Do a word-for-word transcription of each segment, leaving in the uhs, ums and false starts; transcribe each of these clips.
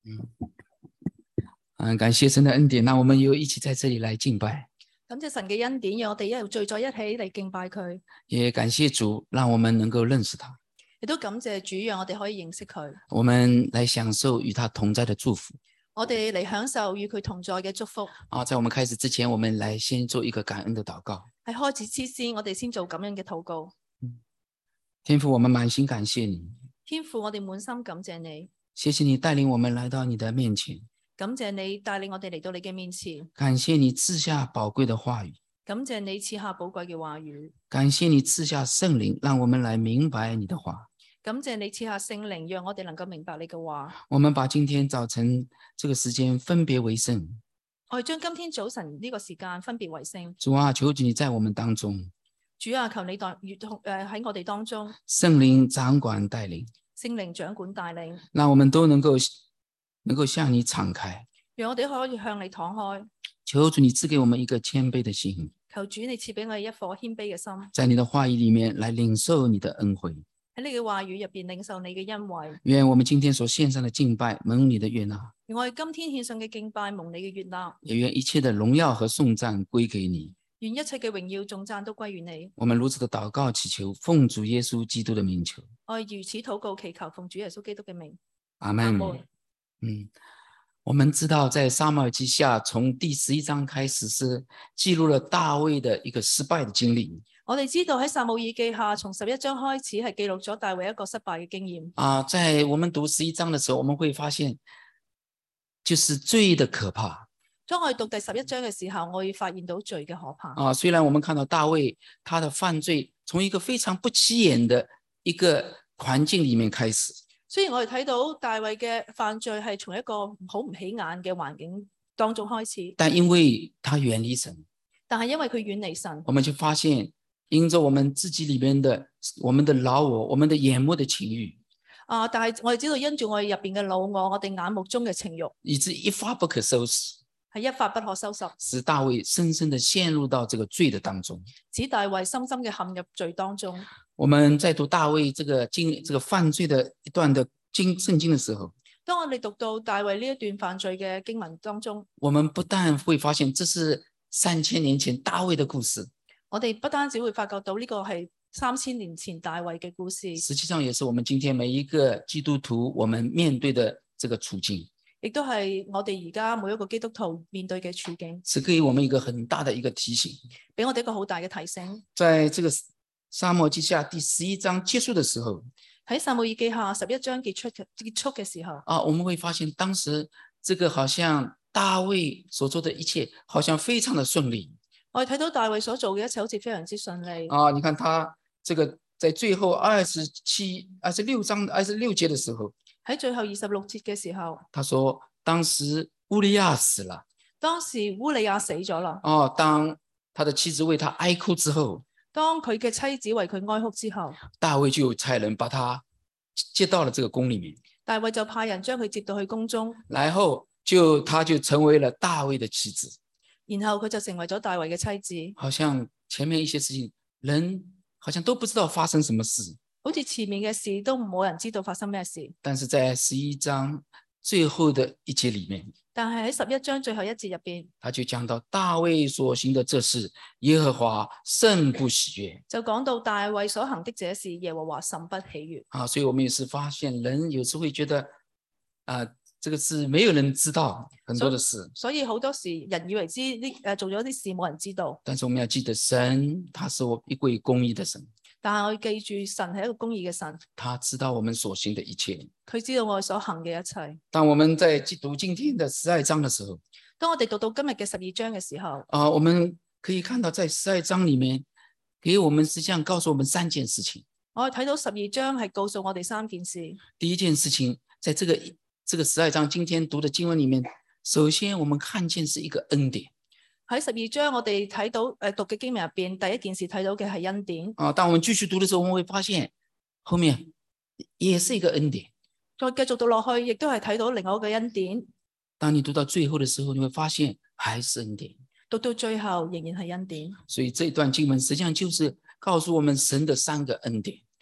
嗯，嗯，感謝神的恩典，那我們又一起在這裡來敬拜。 感謝神嘅恩典，讓我哋一路聚在一起嚟敬拜佢。 也感謝主，讓我們能夠認識他。 亦都感謝主，讓我哋可以認識佢。 我們來享受與他同在的祝福。 我哋嚟享受與佢同在嘅祝福。 啊，在我們開始之前，我們來先做一個感恩的禱告。 喺開始之前，我哋先做感恩嘅禱告。 嗯，天父，我們滿心感謝你。 天父，我哋滿心感謝你。 謝謝你帶領我們來到你的面前。 感謝你帶領我哋嚟到你嘅面前。 感謝你賜下寶貴的話語。 感謝你賜下寶貴嘅話語。 感謝你賜下聖靈，讓我們來明白你的話。 感謝你賜下聖靈，讓我哋能夠明白你嘅話。 我們把今天早晨這個時間分別為聖。 我哋將今天早晨呢個時間分別為聖。 主啊，求主你在我們當中。 主啊，求你代誒喺我哋當中。 聖靈掌管帶領。 聖靈掌管帶領。 讓我們都能夠能夠向你敞開。 讓我哋可以向你敞開。 求主你賜給我們一個謙卑的心。 求主你賜俾我哋一顆謙卑嘅心。 在你的話語裏面來領受你的恩惠。 喺你嘅話語入邊領受你嘅恩惠。 願我們今天所獻上的敬拜蒙你的悅納。 願我哋今天獻上嘅敬拜蒙你嘅悅納。 也願一切的榮耀和頌讚歸給你。 願一切嘅榮耀頌讚都歸於你。 我們如此的禱告祈求，奉主耶穌基督的名求。 我哋如此禱告祈求，奉主耶穌基督嘅名。 阿們。嗯，我們知道在撒母耳記下從第十一章開始是記錄了大衛的一個失敗的經歷。 我哋知道喺撒母耳記下從十一章開始係記錄咗大衛一個失敗嘅經驗。 啊，在我們讀十一章的時候，我們會發現就是罪的可怕。 當我哋讀第十一章嘅時候，我會發現到罪嘅可怕。 啊，雖然我們看到大衛他的犯罪從一個非常不起眼的一個環境裡面開始。 雖然我哋睇到大衛嘅犯罪係從一個好唔起眼嘅環境當中開始， 但因為他遠離神， 但係因為佢遠離神， 我們就發現因着我們自己裡面的我們的老我，我們的眼目的情慾啊，但係我哋知道因住我哋入邊嘅老我，我哋眼目中嘅情慾， 以致一發不可收拾， 係一發不可收拾， 使大衛深深的陷入到這個罪的當中， 使大衛深深嘅陷入罪當中。 我們在讀大衛這個經這個犯罪的一段的經聖經的時候， 當我哋讀到大衛呢一段犯罪嘅經文當中， 我們不但會發現這是三千年前大衛的故事， 我哋不單止會發覺到呢個係三千年前大衛嘅故事， 實際上也是我們今天每一個基督徒我們面對的這個處境， 亦都係我哋而家每一個基督徒面對嘅處境， 是給我們一個很大的一個提醒， 俾我哋一個好大嘅提醒。 在這個撒母耳記下第十一章結束的時候， 喺撒母耳記下十一章結束結束嘅時候， 啊，我們會發現當時這個好像大衛所做的一切好像非常的順利。 我哋睇到大衛所做嘅一切好似非常之順利。 啊，你看他這個在最後二十七、二十六章、二十六節的時候， 喺最後二十六節嘅時候， 他說當時烏利亞死了。 當時烏利亞死咗啦。 哦，當他的妻子為他哀哭之後， 當佢嘅妻子為佢哀哭之後， 大衛就差人把他接到了這個宮裏面。 大衛就派人將佢接到去宮中， 然後就他就成為了大衛的妻子。 然後佢就成為咗大衛嘅妻子。 好像前面一些事情，人好像都不知道發生什麼事， 好似前面嘅事都冇人知道發生咩事。 但是在十一章最後的一節裏面， 但係喺十一章最後一節入邊， 他就講到大衛所行的這事，耶和華甚不喜悅。 就講到大衛所行的這事，耶和華甚不喜悅。 啊，所以我們也是發現，人有時會覺得，啊、呃，這個是沒有人知道很多的事， 所以好多時人以為知呢誒做咗啲事冇人知道。 但是我們要記得，神他是我一位公義的神。 但係我要記住，神係一個公義嘅神， 他知道我們所行的一切， 佢知道我哋所行嘅一切。 當我們在讀今天的十二章的時候， 當我哋讀到今日嘅十二章嘅時候， 啊、呃，我們可以看到在十二章裏面，給我們實際上告訴我們三件事情。 我哋睇到十二章係告訴我哋三件事。 第一件事情，在這個這個十二章今天讀的經文裏面，首先我們看見是一個恩典。 喺十二章我哋睇到誒讀嘅經文入邊，第一件事睇到嘅係恩典。 啊，當我們繼續讀的時候，我們會發現後面也是一個恩典。 再繼續讀落去，亦都係睇到另外一個恩典。 當你讀到最後的時候，你會發現還是恩典。 讀到最後仍然係恩典。 所以這段經文實際上就是告訴我們神的三個恩典。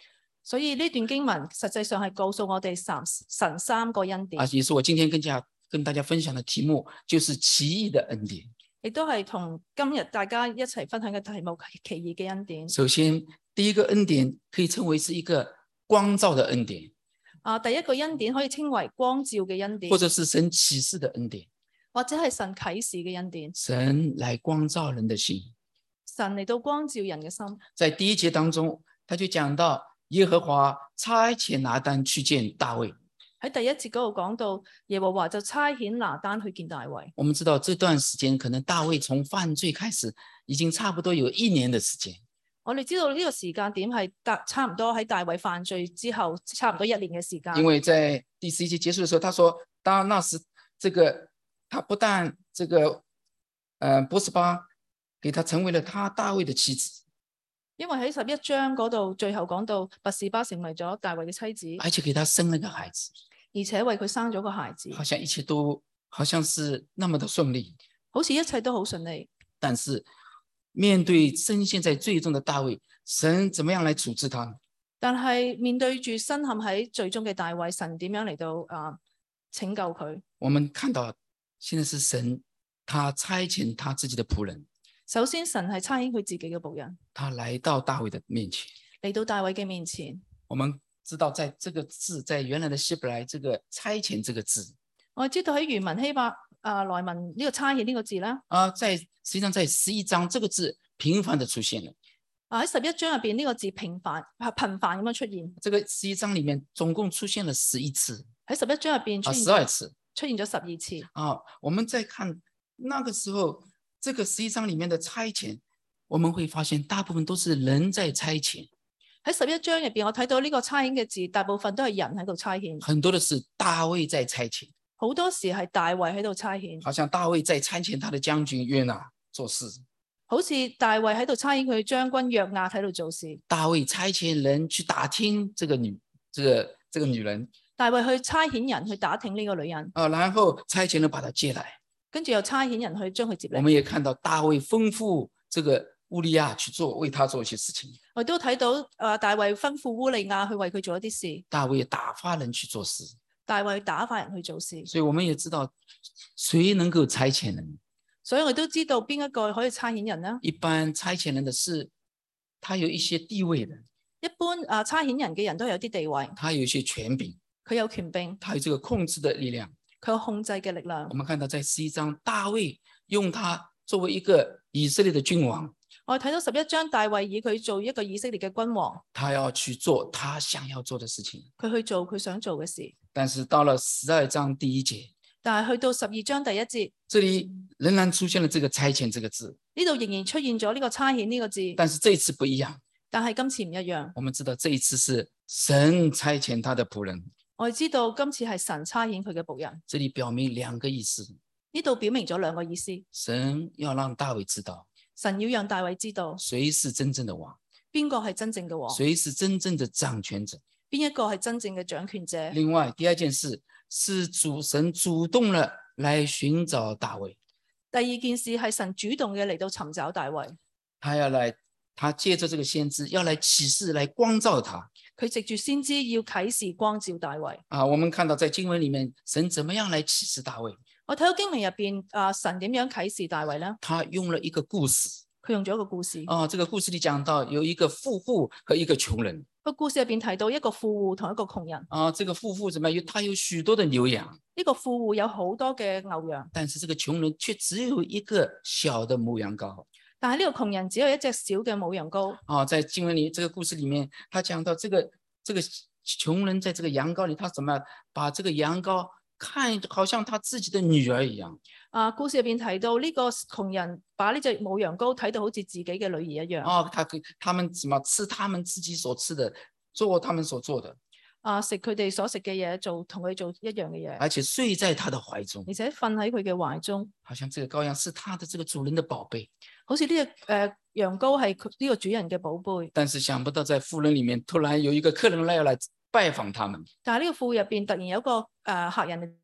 所以呢段經文實際上係告訴我哋神神三個恩典， 啊，也是我今天跟家跟大家分享的題目，就是奇異的恩典。 亦都係同今日大家一齊分享嘅題目奇異嘅恩典。 首先，第一個恩典可以稱為是一個光照的恩典。 啊，第一個恩典可以稱為光照嘅恩典， 或者是神啟示的恩典， 或者係神啟示嘅恩典。 神來光照人的心， 神嚟到光照人嘅心。 在第一節當中，他就講到耶和華差遣拿單去見大衛。 喺第一節嗰度講到耶和華就差遣拿單去見大衛。 我們知道這段時間可能大衛從犯罪開始，已經差不多有一年的時間。 我哋知道呢個時間點係大差唔多喺大衛犯罪之後，差唔多一年嘅時間。 因為在第十一節結束的時候，他說當那時這個他不但這個呃波斯巴給他成為了他大衛的妻子， 因為喺十一章嗰度最後講到拔示巴成為咗大衛嘅妻子， 而且給他生了個孩子， 而且為佢生咗個孩子， 好像一切都好像是那麼的順利， 好似一切都好順利。 但是面對深陷在罪中的大衛，神怎麼樣來處置他呢？ 但係面對住身陷喺罪中嘅大衛，神點樣嚟到啊拯救佢？ 我們看到現在是神，他差遣他自己的僕人。 首先，神係差遣佢自己嘅僕人， 他來到大衛的面前。 嚟到大衛嘅面前。 我們知道，在這個字，在原來的希伯來，這個差遣這個字， 我知道喺原文希伯啊來文呢個差遣呢個字咧， 啊，在實際上在十一章這個字頻繁的出現了。 啊喺十一章入邊呢個字頻繁頻繁咁樣出現。 這個十一章裏面總共出現了十一次。 喺十一章入邊出現十二次， 出現咗十二次。 啊，我們再看那個時候，這個十一章裏面的差遣，我們會發現大部分都是人在差遣。 喺十一章入邊，我睇到呢個差遣嘅字，大部分都係人喺度差遣。 很多的是大衛在差遣， 好多時係大衛喺度差遣。 好像大衛在差遣他的將軍約拿做事， 好似大衛喺度差遣佢將軍約押喺度做事。 大衛差遣人去打聽這個女，這個這個女人。 大衛去差遣人去打聽呢個女人， 啊，然後差遣人把她接來， 跟住又差遣人去將佢接嚟。 我們也看到大衛吩咐這個烏利亞去做，為他做一些事情。 我都睇到啊，大衛吩咐烏利亞去為佢做一啲事。 大衛也打發人去做事。 大衛打發人去做事。 所以我們也知道誰能夠差遣人。 所以我都知道邊一個可以差遣人呢？ 一般差遣人的是，他有一些地位的。 一般啊，差遣人嘅人都有啲地位。 他有一些權柄。 佢有權柄。 他有這個控制的力量。 佢有控制嘅力量。 我們看到在十一章，大衛用他作為一個以色列的君王。 我睇到十一章，大衛以佢做一個以色列嘅君王。 他要去做他想要做的事情。 佢去做佢想做嘅事。 但是到了十二章第一節， 但係去到十二章第一節， 這裏仍然出現了這個差遣這個字。 呢度仍然出現咗呢個差遣呢個字。 但是這一次不一樣。 但係今次唔一樣。 我們知道這一次是神差遣他的僕人。 我哋知道今次係神差遣佢嘅僕人。 這裏表明兩個意思。 呢度表明咗兩個意思。 神要讓大衛知道， 神要讓大衛知道誰是真正的王， 邊個係真正嘅王， 誰是真正的掌權者， 邊一個係真正嘅掌權者。 另外，第二件事是主神主動了來尋找大衛。 第二件事係神主動嘅嚟到尋找大衛， 他要來，他借着這個先知要來啟示，來光照他。 佢藉住先知要啟示光照大衛。 啊，我們看到在經文裏面，神怎麼樣來啟示大衛？ 我睇到經文入邊，啊，神點樣啟示大衛呢？ 他用了一個故事。 佢用咗一個故事。 啊，這個故事裏講到有一個富戶和一個窮人。 個故事入邊提到一個富戶同一個窮人。 啊，這個富戶怎麼樣？他有許多的牛羊。 呢個富戶有好多嘅牛羊， 但是這個窮人卻只有一個小的母羊羔。 但係呢個窮人只有一隻小嘅母羊羔。 啊，在經文裏這個故事裏面，他講到這個這個窮人在這個羊羔裏，他怎麼把這個羊羔看好像他自己的女兒一樣。 啊，故事入邊提到呢個窮人把呢隻母羊羔睇到好似自己嘅女兒一樣。 啊，他他們怎麼吃他們自己所吃的，做他們所做的。 啊，食佢哋所食嘅嘢，做同佢做一樣嘅嘢， 而且睡在他的懷中， 而且瞓喺佢嘅懷中， 好像這個羔羊是他的這個主人的寶貝， 好似呢隻誒羊羔係呢個主人嘅寶貝。 但是想不到在婦人裏面突然有一個客人來要來拜訪他們， 但係呢個婦入邊突然有一個誒、呃、客人。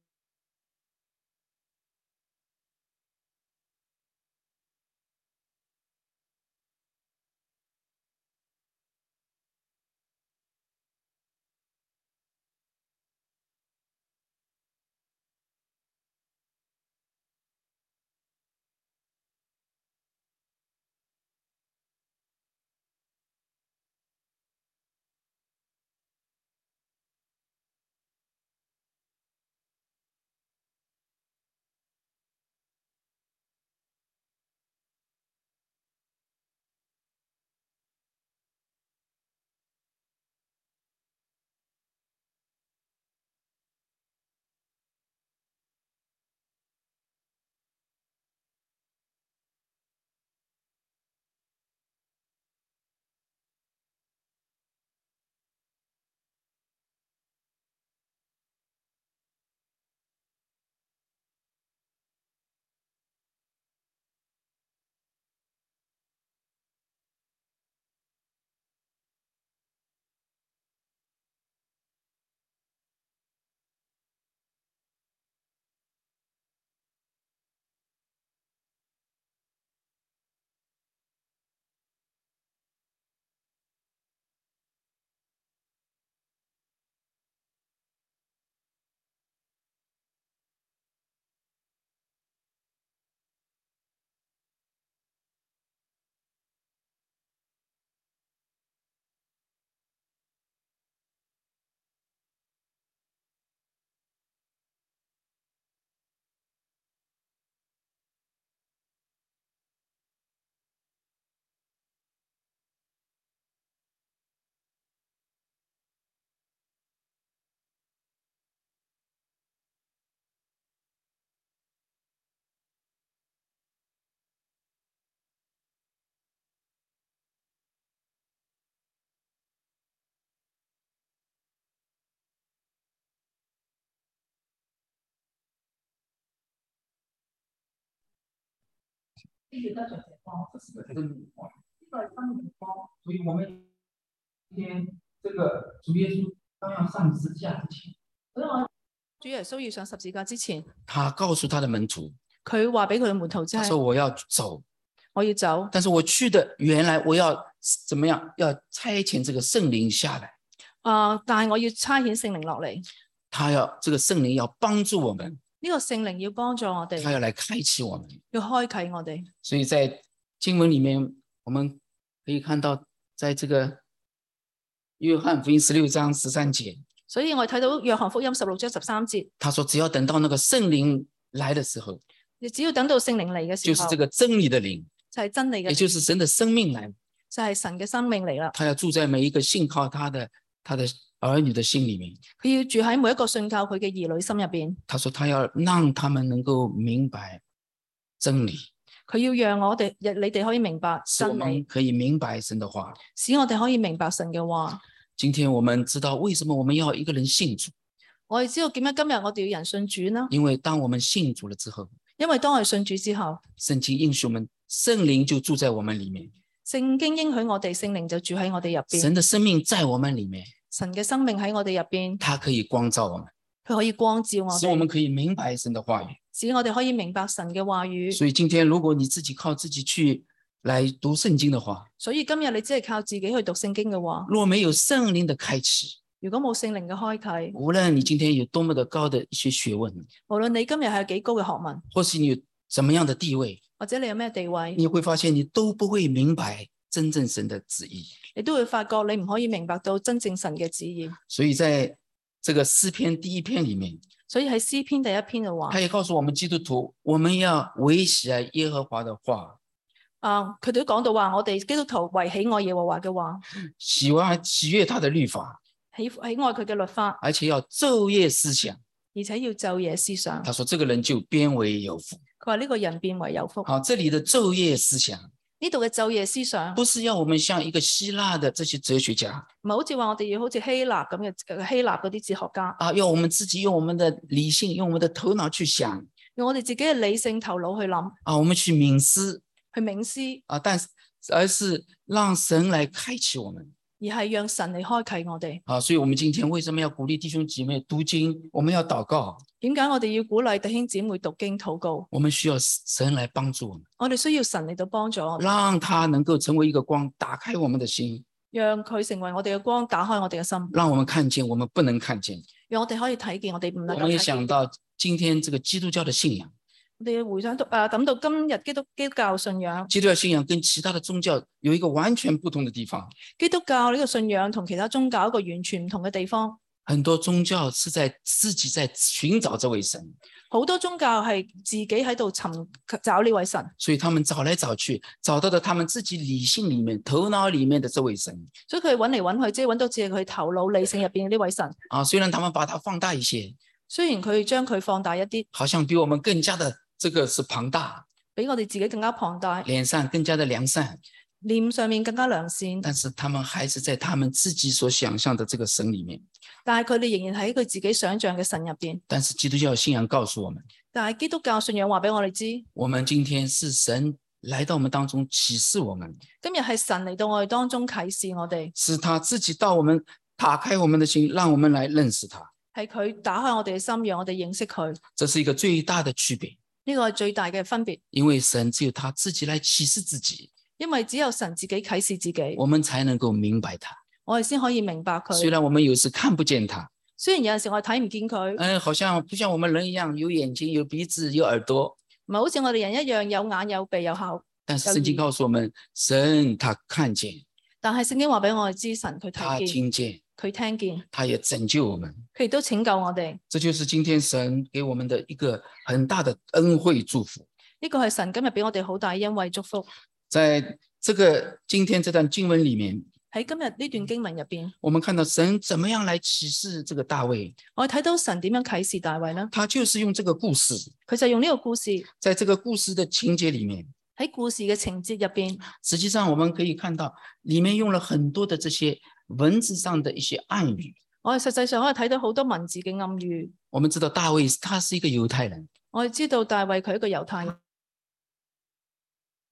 必须得着这光，这是个真理光，这个生命光。所以我们今天这个主耶稣刚要上十字架之前，所以我主耶穌要上十字架之前， 他告訴他的門徒， 佢話俾佢嘅門徒知他說我要走， 我要走， 但是我去的原來我要怎麼樣？要差遣這個聖靈下來。 啊、呃！但係我要差遣聖靈落嚟， 他要這個聖靈要幫助我們， 呢個聖靈要幫助我哋， 他要來開啟我們， 要開啟我哋。 所以在經文裏面，我們可以看到，在這個約翰福音十六章十三節， 所以我睇到約翰福音十六章十三節， 他說只要等到那個聖靈來的時候， 你只要等到聖靈嚟嘅時候， 就是這個真理的靈， 就係真理嘅靈， 也就是神的生命來， 就係神嘅生命嚟啦。 他要住在每一個信靠他的他的兒女的心裏面， 佢要住喺每一個信靠佢嘅兒女心入邊。 他說他要讓他們能夠明白真理， 佢要讓我哋，你哋可以明白使我真理， 們可以明白神的話， 使我哋可以明白神嘅話。 今天我們知道為什麼我們要一個人信主， 我哋知道點解今日我哋要人信主呢？ 因為當我們信主了之後， 因為當我哋信主之後， 聖經應許我們聖靈就住在我們裡面， 聖經應許我哋聖靈就住喺我哋入邊， 神的生命在我們裡面， 神嘅生命喺我哋入邊， 它可以光照我們， 佢可以光照我哋， 使我們可以明白神的話語， 使我哋可以明白神嘅話語。 所以今天如果你自己靠自己去來讀聖經的話， 所以今日你只係靠自己去讀聖經嘅話， 若沒有聖靈的開啟， 如果冇聖靈嘅開啟， 無論你今天有多麼的高的一些學問， 無論你今日係有幾高嘅學問， 或是你有怎麼樣的地位， 或者你有咩地位， 你會發現你都不會明白真正神的旨意， 你都會發覺你唔可以明白到真正神嘅旨意。 所以在這個詩篇第一篇裡面， 所以喺詩篇第一篇嘅話， 他也告訴我們基督徒，我們要維喜愛耶和華的話， 啊，佢哋都講到話，我哋基督徒為喜愛耶和華嘅話， 喜歡喜悅他的律法， 喜喜愛佢嘅律法， 而且要晝夜思想。 而且要晝夜思想。 他說這個人就變為有福。 佢話呢個人變為有福。 好，這裡的晝夜思想， 呢度嘅晝夜思想， 不是要我們像一個希臘的這些哲學家， 唔係好似話我哋要好似希臘咁嘅希臘嗰啲哲學家啊，要我們自己用我們的理性，用我們的頭腦去想， 用我哋自己嘅理性頭腦去諗， 啊，我們去冥思， 去冥思， 啊，但是而是讓神來開啟我們。 而係讓神嚟開啟我哋。 啊，所以我們今天為什麼要鼓勵弟兄姐妹讀經？我們要禱告。 點解我哋要鼓勵弟兄姊妹讀經禱告？ 我們需要神來幫助我們。 我哋需要神嚟到幫助我哋， 讓他能夠成為一個光，打開我們的心， 讓佢成為我哋嘅光，打開我哋嘅心， 讓我們看見我們不能看見。 讓我哋可以睇見我哋唔能夠睇見。 我們也想到今天這個基督教的信仰。 我哋回想到誒，諗到今日基督基督教信仰， 基督教信仰跟其他的宗教有一個完全不同的地方。 基督教呢個信仰同其他宗教一個完全唔同嘅地方。 很多宗教是在自己在尋找這位神， 好多宗教係自己喺度尋找呢位神， 所以他們找來找去，找到了他們自己理性裏面、頭腦裏面的這位神。 所以佢揾嚟揾去，即係揾到自己佢頭腦理性入邊嘅呢位神。 啊，雖然他們把它放大一些， 雖然佢將佢放大一啲， 好像比我們更加的。這個是龐大， 比我哋自己更加龐大， 臉上更加的良善， 臉上面更加良善， 但是他們還是在他們自己所想象的這個神裡面。 但係佢哋仍然喺佢自己想象嘅神入邊。 但是基督教信仰告訴我們， 但係基督教信仰話俾我哋知， 我們今天是神來到我們當中啟示我們， 今日係神嚟到我哋當中啟示我哋， 是他自己到我們打開我們的心，讓我們來認識他。 係佢打開我哋嘅心，讓我哋認識佢。 這是一個最大的區別。 呢個係最大嘅分別， 因為神只有他自己來啟示自己， 因為只有神自己啟示自己， 我們才能夠明白他， 我哋先可以明白佢。 雖然我們有時看不見他， 雖然有陣時我哋睇唔見佢， 嗯，好像不像我們人一樣有眼睛、有鼻子、有耳朵， 唔係好似我哋人一樣有眼有鼻有口。 但是聖經告訴我們，神他看見， 但係聖經話俾我哋知，神佢他睇見， 聽見， 佢聽見， 他也拯救我們， 佢亦都拯救我哋。 這就是今天神給我們的一個很大的恩惠祝福。 呢個係神今日俾我哋好大恩惠祝福。 在這個今天這段經文裡面， 喺今日呢段經文入邊， 我們看到神怎麼樣來啟示這個大衛。 我哋睇到神點樣啟示大衛呢？ 他就是用這個故事， 佢就用呢個故事， 在這個故事的情節裡面， 喺故事嘅情節入邊， 實際上我們可以看到裡面用了很多的這些文字上的一些暗語。 我哋實際上可以睇到好多文字嘅暗語。 我們知道大衛他是一個猶太人， 我哋知道大衛佢係一個猶太人。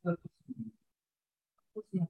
个故事里面，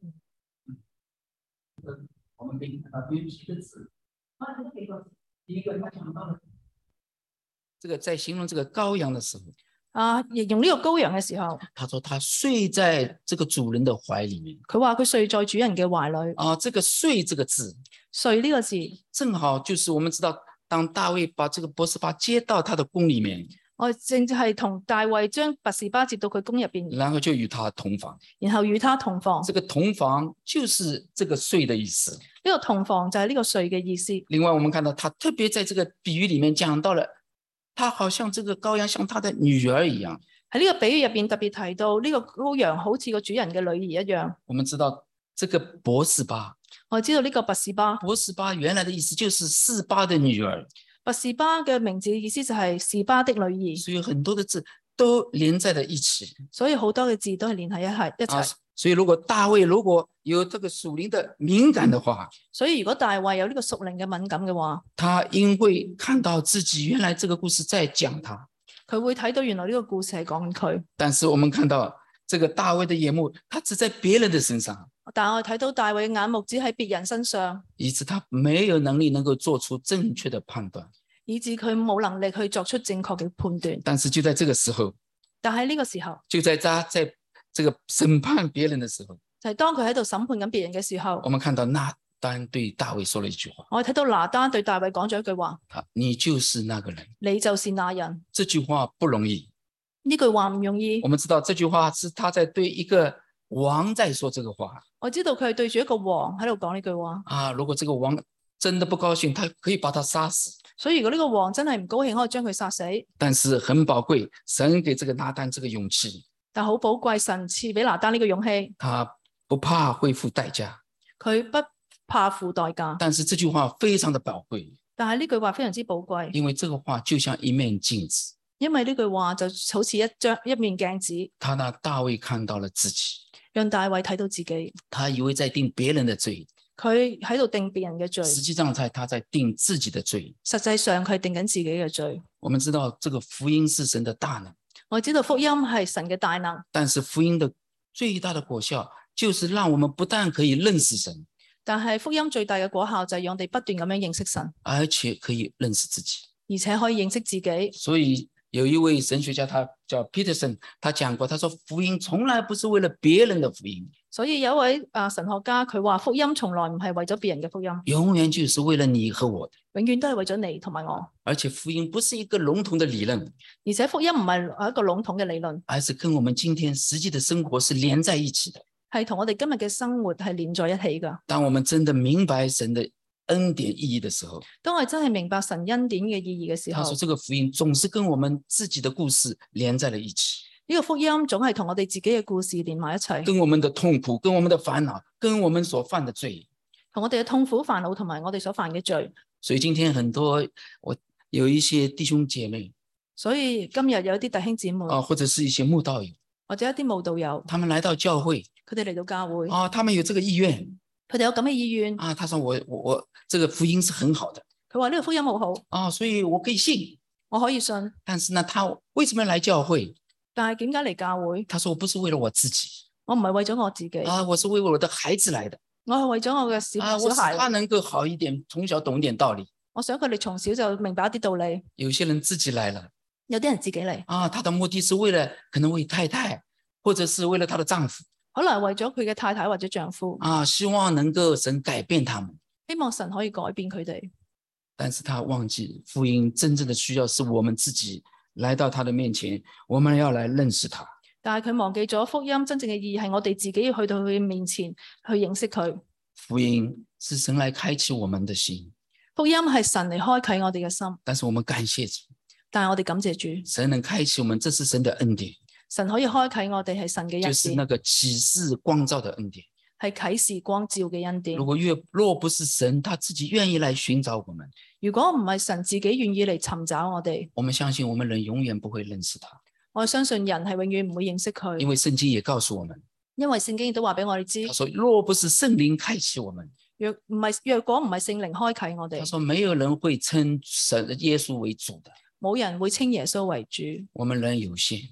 嗯，我们可以看到有几个字，啊，这个可以说，第一个他讲到了这个在形容这个羔羊的时候， 啊，形容呢個羔羊嘅時候， 他說他睡在這個主人的懷裡面。 佢話佢睡在主人嘅懷裏。 啊，這個睡這個字， 睡呢個字， 正好就是我們知道，當大衛把這個波斯巴接到他的宮裡面， 我正係同大衛將拔示巴接到佢宮入邊， 然後就與他同房。 然後與他同房。 這個同房就是這個睡的意思。 呢個同房就係呢個睡嘅意思。 另外，我們看到他特別在這個比喻裡面講到了，他好像這個羔羊像他的女兒一樣。 喺呢個比喻入邊特別提到呢個羔羊好似個主人嘅女兒一樣。 我們知道這個波斯巴， 我知道呢個拔示巴， 波斯巴原來的意思就是示巴的女兒。 拔示巴嘅名字意思就係示巴的女兒， 所以很多的字都連在了一起。 所以好多嘅字都係連喺一係一齊。 啊，所以如果大衛如果有這個屬靈的敏感的話， 所以如果大衛有呢個屬靈嘅敏感嘅話， 他因為看到自己原來這個故事在講他， 佢會睇到原來呢個故事係講佢。 但是我們看到這個大衛的眼目，他只在別人的身上， 但係我睇到大衛嘅眼目只喺別人身上， 以致他沒有能力能夠做出正確的判斷， 以致佢冇能力去作出正確嘅判斷。 但是就在這個時候， 但係呢個時候， 就在他在這個審判別人的時候， 就係當佢喺度審判緊別人嘅時候， 我們看到拿單對大衛說了一句話， 我睇到拿單對大衛講咗一句話， 啊，你就是那個人。 你就是那人。 這句話不容易， 呢句話唔容易我。們知道這句話是他在對一個王在說這個話我知道佢係對住一個王喺度講呢句話， 啊，如果這個王真的不高興，他可以把他殺死， 所以如果呢個王真係唔高興，可以將佢殺死。 但是很寶貴，神給這個拿單這個勇氣， 但好寶貴，神賜俾拿單呢個勇氣， 他不怕會付代價， 佢不怕付代價。 但是這句話非常的寶貴， 但係呢句話非常之寶貴， 因為這個話就像一面鏡子， 因為呢句話就好似一張一面鏡子， 他讓大衛看到了自己， 讓大衛睇到自己。 他以為在定別人的罪， 佢喺度定別人嘅罪， 實際上他他在定自己的罪。 實際上佢係定緊自己嘅罪。 我們知道這個福音是神的大能， 我知道福音係神嘅大能， 但是福音的最大的果效就是讓我們不但可以認識神， 但係福音最大嘅果效就係讓我哋不斷咁樣認識神， 而且可以認識自己。 而且可以認識自己。 所以有一位神學家，他叫 Peterson，他講過，他說福音從來不是為了別人的福音， 所以有一位啊神學家佢話福音從來唔係為咗別人嘅福音， 永遠就是為了你和我的。 永遠都係為咗你同埋我。 而且福音不是一個籠統的理論， 而且福音唔係一個籠統嘅理論， 而是跟我們今天實際的生活是連在一起的。 係同我哋今日嘅生活係連在一起㗎。 當我們真的明白神的恩典意義的時候， 當我真係明白神恩典嘅意義嘅時候， 他說這個福音總是跟我們自己的故事連在了一起， 呢個福音總係同我哋自己嘅故事連埋一齊， 跟我們的痛苦，跟我們的煩惱，跟我們所犯的罪。 同我哋嘅痛苦煩惱同埋我哋所犯嘅罪。 所以今天很多我有一些弟兄姐妹所以今日有啲弟兄姊妹啊，或者是一些慕道友， 或者一啲慕道友， 他們來到教會佢哋嚟到教會， 啊，他們有這個意願佢哋有咁嘅意願。 啊，他說我我我這個福音是很好的佢話呢個福音好好， 啊，所以我可以信。 我可以信。 但是呢，他為什麼來教會？ 但係點解嚟教會？ 他說我不是為了我自己我唔係為咗我自己， 啊，我是為我的孩子來的我係為咗我嘅小啊，我使小孩。 他能夠好一點，從小懂一點道理。 我想佢哋從小就明白一啲道理。 有些人自己來了有啲人自己嚟， 啊，他的目的是為了可能為太太，或者是為了他的丈夫可能係為咗佢嘅太太或者丈夫， 啊，希望能夠神改變他們。 希望神可以改變佢哋。 但是他忘記福音真正的需要是我們自己來到他的面前，我們要來認識他。 但係佢忘記咗福音真正嘅意義係我哋自己要去到佢面前去認識佢。 福音是神來開啟我們的心， 福音係神嚟開啟我哋嘅心， 但是我們感謝主， 但係我哋感謝主， 神能開啟我們，這是神的恩典， 神可以開啟我哋係神嘅恩典， 就是那個啟示光照的恩典。 係啟示光照嘅恩典。 如果越若不是神他自己願意來尋找我們， 如果唔係神自己願意嚟尋找我哋， 我們相信我們人永遠不會認識他， 我相信人係永遠唔會認識佢， 因為聖經也告訴我們， 因為聖經亦都話俾我哋知他，說若不是聖靈開啟我們， 若唔係若果唔係聖靈開啟我哋， 他說沒有人會稱神耶穌為主的。 冇人會稱耶穌為主。 我們人有限，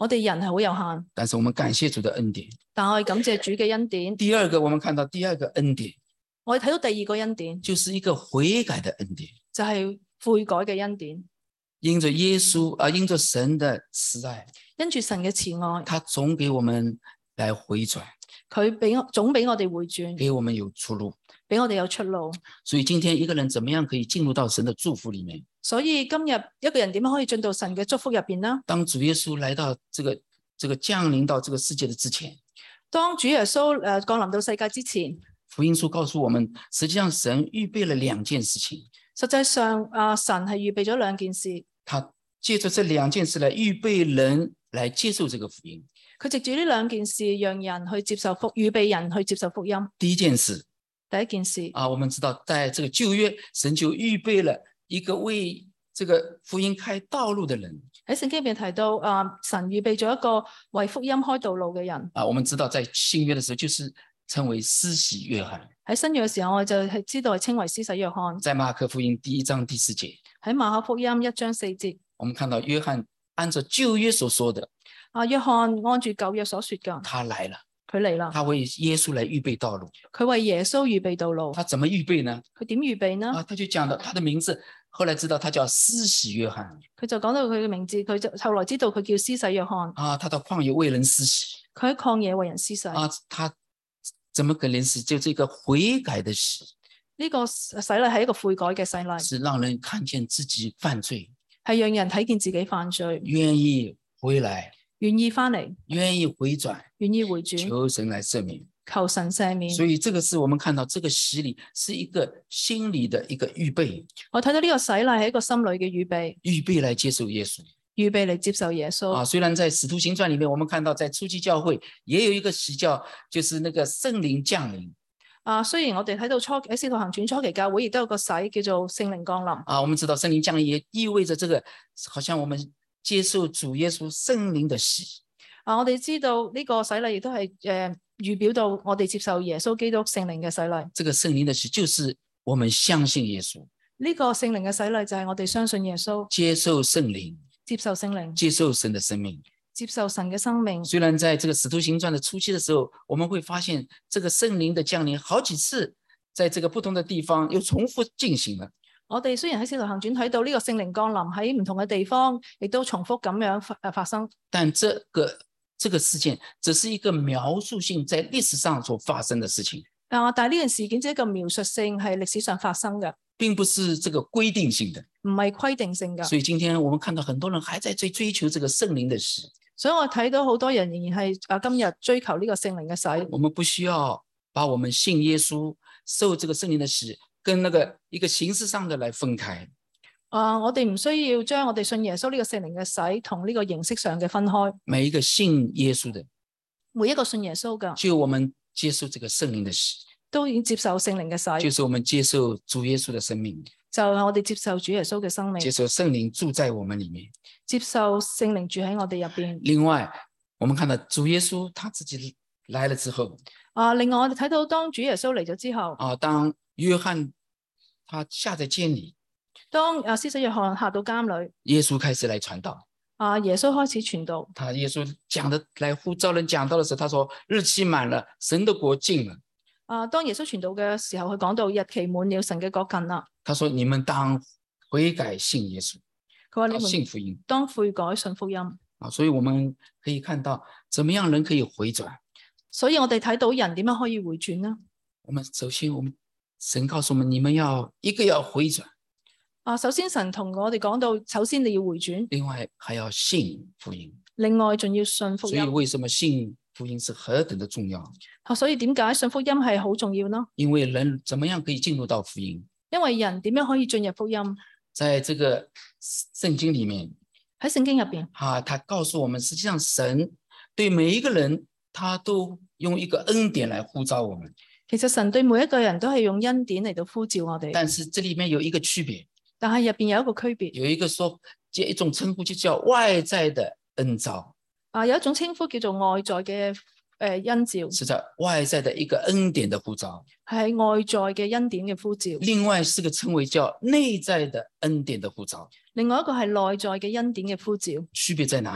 我哋人係好有限， 但是我們感謝主的恩典。 但我哋感謝主嘅恩典。 第二個，我們看到第二個恩典， 我哋睇到第二個恩典， 就是一個悔改的恩典， 就係悔改嘅恩典。 因着耶穌啊，因着神的慈愛， 因住神嘅慈愛， 他總給我們來回轉， 佢俾我總俾我哋回轉， 給我們有出路， 俾我哋有出路。 所以今天一個人怎麼樣可以進入到神的祝福裏面？ 所以今日一個人點樣可以進到神嘅祝福入邊呢？ 當主耶穌來到這個這個降臨到這個世界的之前， 當主耶穌誒降臨到世界之前， 福音書告訴我們，實際上神預備了兩件事情。 實際上啊，神係預備咗兩件事。 他借着這兩件事來預備人來接受這個福音。 佢藉住呢兩件事，讓人去接受福，預備人去接受福音。 第一件事， 第一件事啊，我們知道，在這個舊約，神就預備了一個為這個福音開道路的人。 喺聖經入邊提到，啊，神預備咗一個為福音開道路嘅人。 啊，我們知道在新約的時候，就是稱為施洗約翰。 喺新約嘅時候，我就係知道係稱為施洗約翰。 在馬可福音第一章第四節， 喺馬可福音一章四節， 我們看到約翰按照舊約所說的， 啊，約翰按住舊約所說嘅， 他來了， 佢嚟啦， 他為耶穌來預備道路。 佢為耶穌預備道路。 他怎麼預備呢？ 佢點預備呢？ 啊，他就講到他的名字，後來知道他叫施洗約翰。 佢就講到佢嘅名字，佢就後來知道佢叫施洗約翰。 啊，他到曠野為人施洗。 佢喺曠野為人施洗。 啊，他怎麼可能是就這個悔改的洗？ 呢個洗禮係一個悔改嘅洗禮， 是讓人看見自己犯罪， 係讓人睇見自己犯罪， 願意回來， 願意翻嚟， 願意回轉， 願意回轉， 求神來赦免， 求神赦免。 所以這個是我們看到這個洗禮是一個心理的一個預備， 我睇到呢個洗禮係一個心裏嘅預備， 預備來接受耶穌， 預備嚟接受耶穌。 啊，雖然在使徒行傳裏面，我們看到在初期教會也有一個洗教，就是那個聖靈降臨。 啊，雖然我哋睇到初喺使徒行傳初期教會亦都有個洗叫做聖靈降臨。 啊，我們知道聖靈降臨也意味着這個，好像我們接受主耶穌聖靈的洗。 啊，我哋知道呢個洗禮亦都係誒預表到我哋接受耶穌基督聖靈嘅洗禮。 這個聖靈的洗就是我們相信耶穌。 呢個聖靈嘅洗禮就係我哋相信耶穌， 接受聖靈， 接受聖靈， 接受神的生命。 接受神嘅生命。 雖然在這個使徒行傳的初期的時候，我們會發現這個聖靈的降臨好幾次，在這個不同的地方又重複進行了。 我哋雖然喺使徒行傳睇到呢個聖靈降臨喺唔同嘅地方，亦都重複咁樣發發生。 但這個這個事件只是一個描述性在歷史上所發生的事情。 啊，但係呢件事件只係一個描述性，係歷史上發生嘅， 並不是這個規定性的， 唔係規定性嘅。 所以今天我們看到很多人還在追追求這個聖靈的洗。 所以我睇到好多人仍然係啊今日追求呢個聖靈嘅洗。 我們不需要把我們信耶穌受這個聖靈的洗跟那個一個形式上的來分開。 啊，我哋唔需要將我哋信耶穌呢個聖靈嘅洗同呢個形式上嘅分開。 每一個信耶穌的， 每一個信耶穌嘅， 就我們接受這個聖靈的洗， 都已經接受聖靈嘅洗， 就是我們接受主耶穌的生命， 就係我哋接受主耶穌嘅生命， 接受聖靈住在我們裡面， 接受聖靈住喺我哋入邊。 另外，我們看到主耶穌他自己來了之後， 啊，另外我哋睇到當主耶穌嚟咗之後， 啊，當約翰他下在監裡， 當啊施洗約翰下到監裏， 耶穌開始來傳道。 啊耶穌開始傳道， 他耶穌講的來呼召人講道的時候，他說日期滿了，神的國近了。 啊當耶穌傳道嘅時候，佢講到日期滿了，神嘅國近啦。 他說你們當悔改信耶穌， 佢話你們信福音， 當悔改信福音。 啊，所以我們可以看到，怎麼樣人可以回轉？ 所以我哋睇到人點樣可以回轉呢？ 我們首先，我們神告訴我們，你們要一個要回轉。 啊，首先神同我哋講到，首先你要回轉， 另外還要信福音， 另外仲要信福音。 所以為什麼信福音是何等的重要？ 啊，所以點解信福音係好重要呢？ 因為人怎麼樣可以進入到福音？ 因為人點樣可以進入福音？ 在這個聖經裡面， 喺聖經入邊， 啊，他告訴我們，實際上神對每一個人，他都用一個恩典來呼召我們。 其實神對每一個人都係用恩典嚟到呼召我哋。 但是這裡面有一個區別。 但係入邊有一個區別， 有一個說，這一種稱呼就叫外在的恩召。 啊，有一種稱呼叫做外在嘅誒、呃、恩召， 是在外在的一個恩典的呼召， 係喺外在嘅恩典嘅呼召。 另外是個稱為叫內在的恩典的呼召。 另外一個係內在嘅恩典嘅呼召。 區別在哪裡？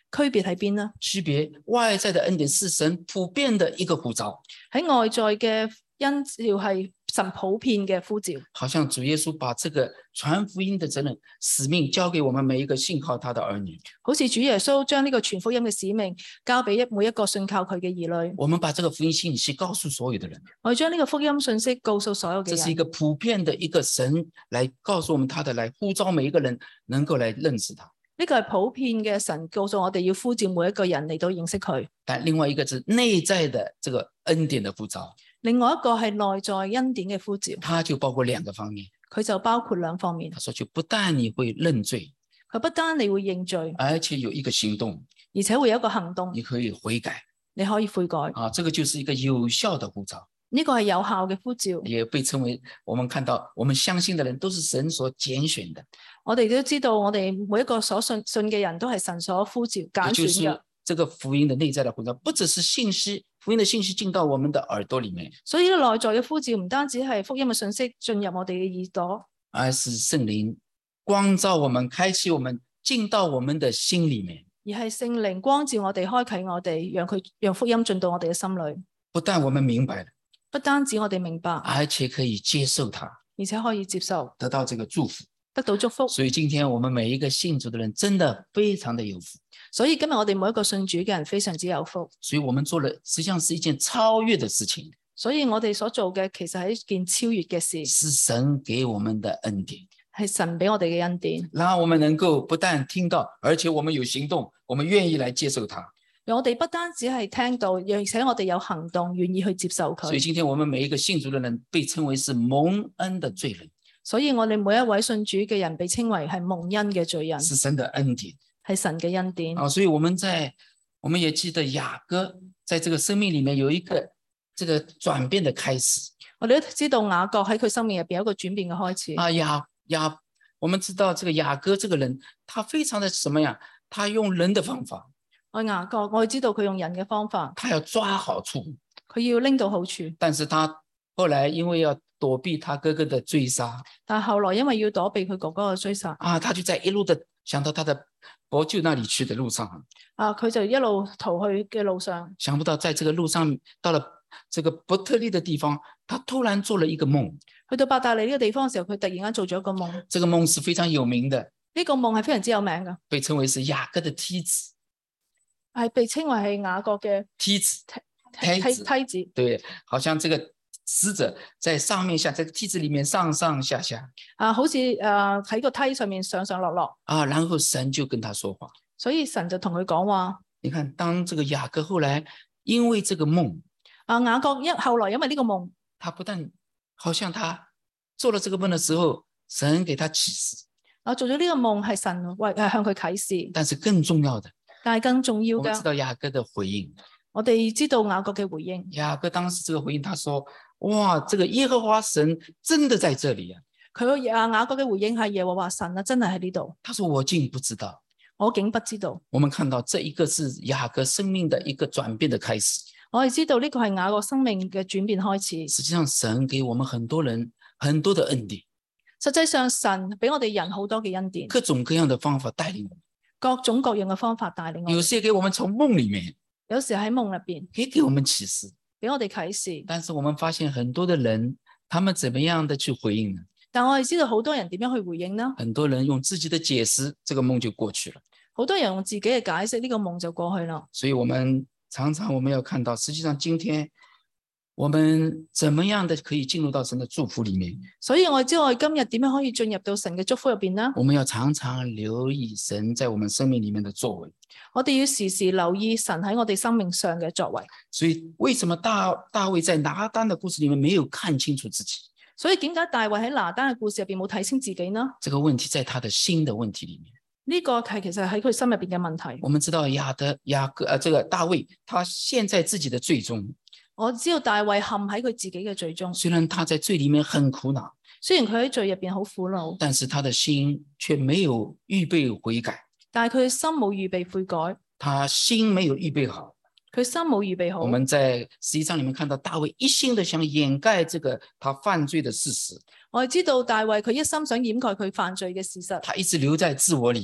區別喺邊呢？ 區別外在的恩典是神普遍的一個呼召， 喺外在嘅恩召係神普遍嘅呼召， 好像主耶穌把這個傳福音的責任使命交給我們每一個信靠他的兒女。 好似主耶穌將呢個傳福音嘅使命交俾一每一個信靠佢嘅兒女。 我們把這個福音信息告訴所有的人， 我哋將呢個福音信息告訴所有嘅人。 這是一個普遍的一個神來告訴我們他的，來呼召每一個人能夠來認識他。 呢個係普遍嘅神告訴我哋要呼召每一個人嚟到認識佢。 但另外一個是內在的這個恩典的呼召， 另外一個係內在恩典嘅呼召， 它就包括兩個方面。 佢就包括兩方面。 他說就不但你會認罪， 佢不單你會認罪， 而且有一個行動， 而且會有一個行動， 你可以悔改你可以悔改。 啊，這個就是一個有效的呼召， 呢個係有效嘅呼召， 也被稱為我們看到我們相信的人都是神所揀選的。 我哋都知道，我哋每一個所信信嘅人都係神所呼召揀選嘅。 這個福音的內在的呼召，不只是信息，福音的信息進到我們的耳朵裡面， 所以呢個內在嘅呼召唔單止係福音嘅信息進入我哋嘅耳朵， 而是聖靈光照我們，開啟我們，進到我們的心裡面。 而係聖靈光照我哋，開啟我哋，讓佢讓福音進到我哋嘅心裏。 不但我們明白了， 不單止我哋明白， 而且可以接受它， 而且可以接受， 得到這個祝福， 得到祝福。 所以今天我們每一個信主的人真的非常的有福。 所以今日我哋每一個信主嘅人非常之有福。 所以我們做了實際上是一件超越的事情。 所以我哋所做嘅其實係一件超越嘅事， 是神給我們的恩典， 係神俾我哋嘅恩典， 讓我們能夠不但聽到，而且我們有行動，我們願意來接受它。 讓我哋不單止係聽到，而且我哋有行動，願意去接受佢。 所以今天我們每一個信主的人被稱為是蒙恩的罪人。 所以我哋每一位信主嘅人被稱為係蒙恩嘅罪人， 是神的恩典， 係神嘅恩典。 啊，所以我們在我們也記得雅各在這個生命裡面有一個這個轉變的開始。 我哋都知道雅各喺佢生命入邊有一個轉變嘅開始。 啊，雅雅，我們知道這個雅各這個人，他非常的什麼呀？他用人的方法。 我雅各，我哋知道佢用人嘅方法， 他要抓好處， 佢要拎到好處。 但是他後來因為要躲避他哥哥的追殺， 但係後來因為要躲避佢哥哥嘅追殺， 啊，他就在一路的想到他的伯舅那裡去的路上， 啊，佢就一路逃去嘅路上， 想不到在這個路上到了這個伯特利的地方，他突然做了一個夢。 去到伯特利呢個地方嘅時候，佢突然間做咗一個夢。 這個夢是非常有名的， 呢個夢係非常之有名嘅， 被稱為是雅各的梯子， 係被稱為係雅各嘅梯子梯梯梯子。 對，好像這個使者在上面下，在梯子裡面上上下下， 啊，好似誒喺個梯上面上上落落啊，然後神就跟他說話， 所以神就同佢講話。 你看，當這個雅各後來因為這個夢， 啊，雅各一後來因為呢個夢， 他不但好像他做了這個夢的時候，神給他啟示， 啊，做咗呢個夢係神為誒向佢啟示， 但是更重要的， 但係更重要嘅， 我們知道雅各的回應， 我哋知道雅各嘅回應。 雅各當時這個回應，他說：哇，這個耶和華神真的在這裡啊！ 佢啊雅各嘅回應係耶和華神啊，真係喺呢度。 他說：我竟不知道， 我竟不知道。 我們看到這一個是雅各生命的一個轉變的開始。 我哋知道呢個係雅各生命嘅轉變開始。 實際上，神給我們很多人很多的恩典。 實際上，神俾我哋人好多嘅恩典， 各種各樣的方法帶領我們， 各種各樣嘅方法帶領我們。 有些給我們從夢裡面， 有時喺夢入邊， 可以給我們啟示， 俾我哋啟示。 但是我們發現很多的人，他們怎麼樣的去回應呢？ 但我哋知道好多人點樣去回應呢？ 很多人用自己的解釋，這個夢就過去了。 好多人用自己嘅解釋，呢個夢就過去啦。 所以我們常常我們要看到，實際上今天我們怎麼樣的可以進入到神的祝福裡面？ 所以我哋知道我哋今日點樣可以進入到神嘅祝福入邊呢？ 我們要常常留意神在我們生命裡面的作為。 我哋要時時留意神喺我哋生命上嘅作為。 所以為什麼大大衛在拿單的故事裡面沒有看清楚自己？ 所以點解大衛喺拿單嘅故事入邊冇睇清自己呢？ 這個問題在他的心的問題裡面。 呢個係其實喺佢心入邊嘅問題。 我們知道亞德雅各呃，這個大衛他陷在自己的罪中。 我知道大衛陷喺佢自己嘅罪中， 雖然他在罪裡面很苦惱， 雖然佢喺罪入邊好苦惱， 但是他的心卻沒有預備悔改。 但係佢嘅心冇預備悔改， 他心沒有預備好， 佢心冇預備好。 我們在十一章裡面看到大衛一心的想掩蓋這個他犯罪的事實。 我哋知道大衛佢一心想掩蓋佢犯罪嘅事實， 他一直留在自我裡面，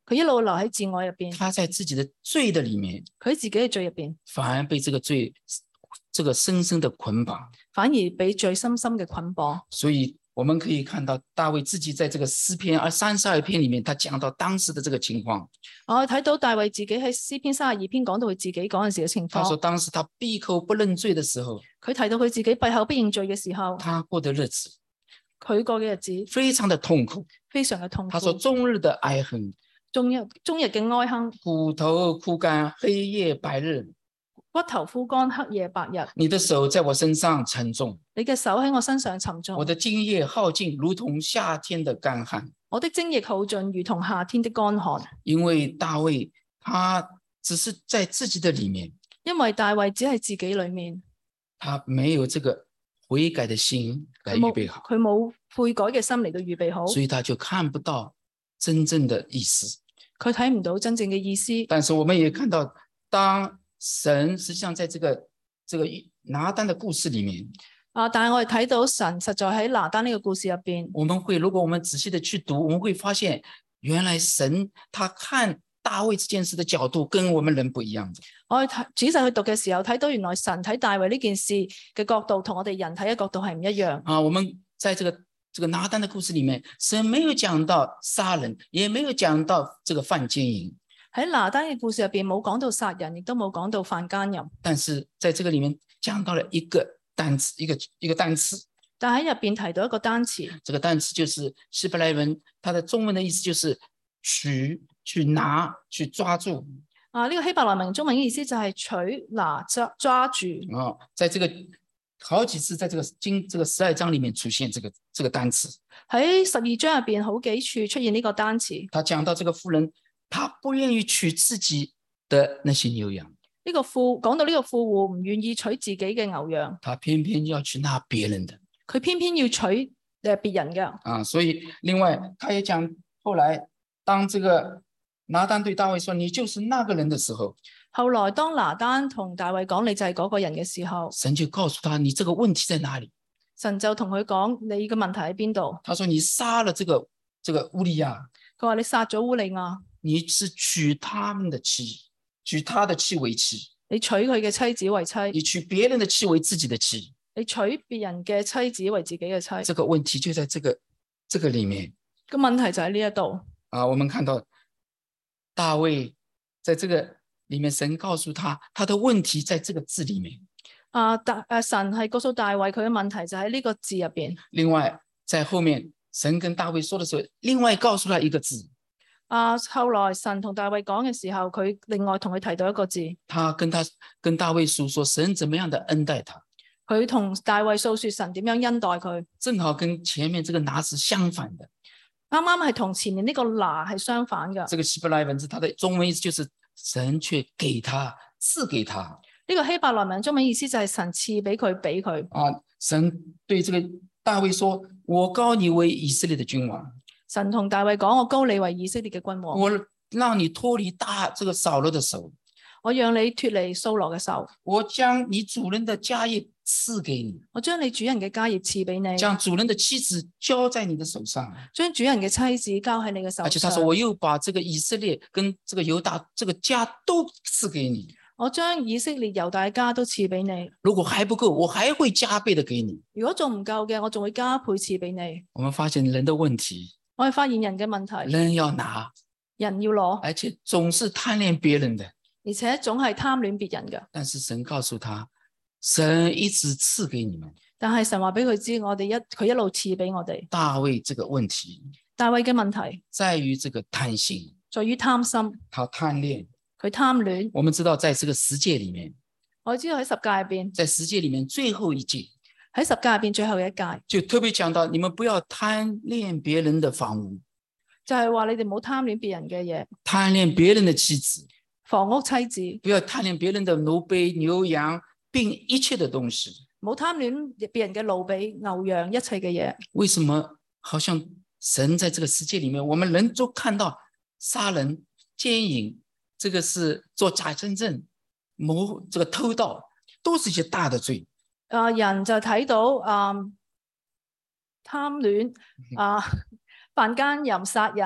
佢一路留喺自我入邊， 他在自己的罪的里面， 佢喺自己嘅罪入邊， 反而被這個罪這個深深的捆綁。 反而俾罪深深嘅捆綁。 所以我們可以看到大衛自己在這個詩篇而三十二篇裡面，他講到當時的這個情況。 我睇到大衛自己喺詩篇三十二篇講到佢自己嗰陣時嘅情況。 他說當時他閉口不認罪的時候， 佢提到佢自己閉口不認罪嘅時候， 他過的日子佢過嘅日子非常的痛苦， 非常嘅痛苦。 他說終日的哀恨， 終日終日嘅哀哼， 骨頭枯乾，黑夜白日， 骨頭枯乾，黑夜白日。 你的手在我身上沉重， 你嘅手喺我身上沉重。 我的精液耗盡，如同夏天的乾旱。 我的精液耗盡，如同夏天的乾旱。 因為大衛他只是在自己的裡面， 因為大衛只係自己裏面， 他沒有這個悔改的心來預備好， 佢冇悔改嘅心嚟到預備好， 所以他就看不到真正的意思。 佢睇唔到真正嘅意思。 但是我們也看到，當神實際上在這個這個拿單的故事裡面啊，但係我哋睇到神實在喺拿單呢個故事入邊， 我們會如果我們仔細的去讀，我們會發現原來神他看大衛這件事的角度跟我們人不一樣的。 我哋睇仔細去讀嘅時候，睇到原來神睇大衛呢件事嘅角度同我哋人睇嘅角度係唔一樣。 啊，我們在這個這個拿單的故事裡面，神沒有講到殺人，也沒有講到這個犯奸淫。 喺拿單嘅故事入邊冇講到殺人，亦都冇講到犯奸淫。 但是在這個裡面講到了一個單詞，一個一個單詞。 但喺入邊提到一個單詞， 這個單詞就是希伯來文，它的中文的意思就是取、去拿、去抓住。 啊，呢、這個希伯來文中文嘅意思就係取、拿、抓、抓住。 哦，在這個好幾次，在這個經這個十二章裡面出現這個這個單詞。 喺十二章入邊好幾處出現呢個單詞。 他講到這個婦人，他不願意取自己的那些牛羊。 呢、這個婦講到呢個富戶唔願意取自己嘅牛羊， 他偏偏要去拿別人的。 佢偏偏要取誒別人嘅。 啊，所以另外他也講，後來當這個拿單對大衛說你就是那個人的時候， 後來當拿單同大衛講你就係嗰個人嘅時候， 神就告訴他你這個問題在哪裡？ 神就同佢講你嘅問題喺邊度？ 他說你殺了這個這個烏利亞， 佢話你殺咗烏利亞， 你是娶他們的妻，娶他的妻為妻， 你娶佢嘅妻子為妻， 你娶別人的妻為自己的妻， 你娶別人嘅妻子為自己嘅妻。 這個問題就在這個這個裡面。 個問題就喺呢一度啊，我們看到大衛在這個裡面，神告訴他他的問題在這個字裡面。 啊，大誒神係告訴大衛佢嘅問題就喺呢個字入邊。 另外在後面神跟大衛說的時候，另外告訴他一個字。 啊，後來神同大衛講嘅時候，佢另外同佢提到一個字。 他跟他跟大衛訴說神怎麼樣的恩待他。 佢同大衛訴說神點樣恩待佢， 正好跟前面這個拿是相反的。 啱啱係同前面呢個拿係相反嘅。 這個希伯來文字，它的中文意思就是神卻給他賜給他。 呢個希伯來文中文意思就係神賜俾佢俾佢。 啊，神對這個大衛說：我膏你為以色列的君王。 神同大衛講：我膏你為以色列嘅君王。 我讓你脫離大這個掃羅的手。 我讓你脫離掃羅嘅手。 我將你主人的家業賜給你。 我將你主人嘅家業賜俾你。 將主人的妻子交在你的手上。 將主人嘅妻子交喺你嘅手上。 而且他說：我又把這個以色列跟這個猶大這個家都賜給你。 我將以色列猶大家都賜俾你。 如果還不夠，我還會加倍的給你。 如果仲唔夠嘅，我仲會加倍賜俾你。 我們發現人的問題。 我係發現人嘅問題。 人要拿， 人要攞， 而且總是貪戀別人的， 而且總係貪戀別人嘅。 但是神告訴他，神一直賜給你們。 但係神話俾佢知，我哋一佢一路賜俾我哋。 大衛這個問題， 大衛嘅問題在於這個貪心， 在於貪心， 他貪戀， 佢貪戀。 我們知道，在這個十誡裡面， 我知道喺十誡入邊， 在十誡裡面最後一誡， 喺十誡入邊最後一誡， 就特別講到，你們不要貪戀別人的房屋， 就係話你哋唔好貪戀別人嘅嘢， 貪戀別人的妻子， 房屋妻子， 不要貪戀別人的奴婢牛羊，並一切的東西， 唔好貪戀別人嘅奴婢牛羊一切嘅嘢。 為什麼好像神在這個十誡裡面，我們人都看到殺人、奸淫，這個是做假見證、謀這個偷盜，都是一些大的罪。 啊、呃，人就睇到啊、呃、貪戀啊、呃、犯奸淫、殺人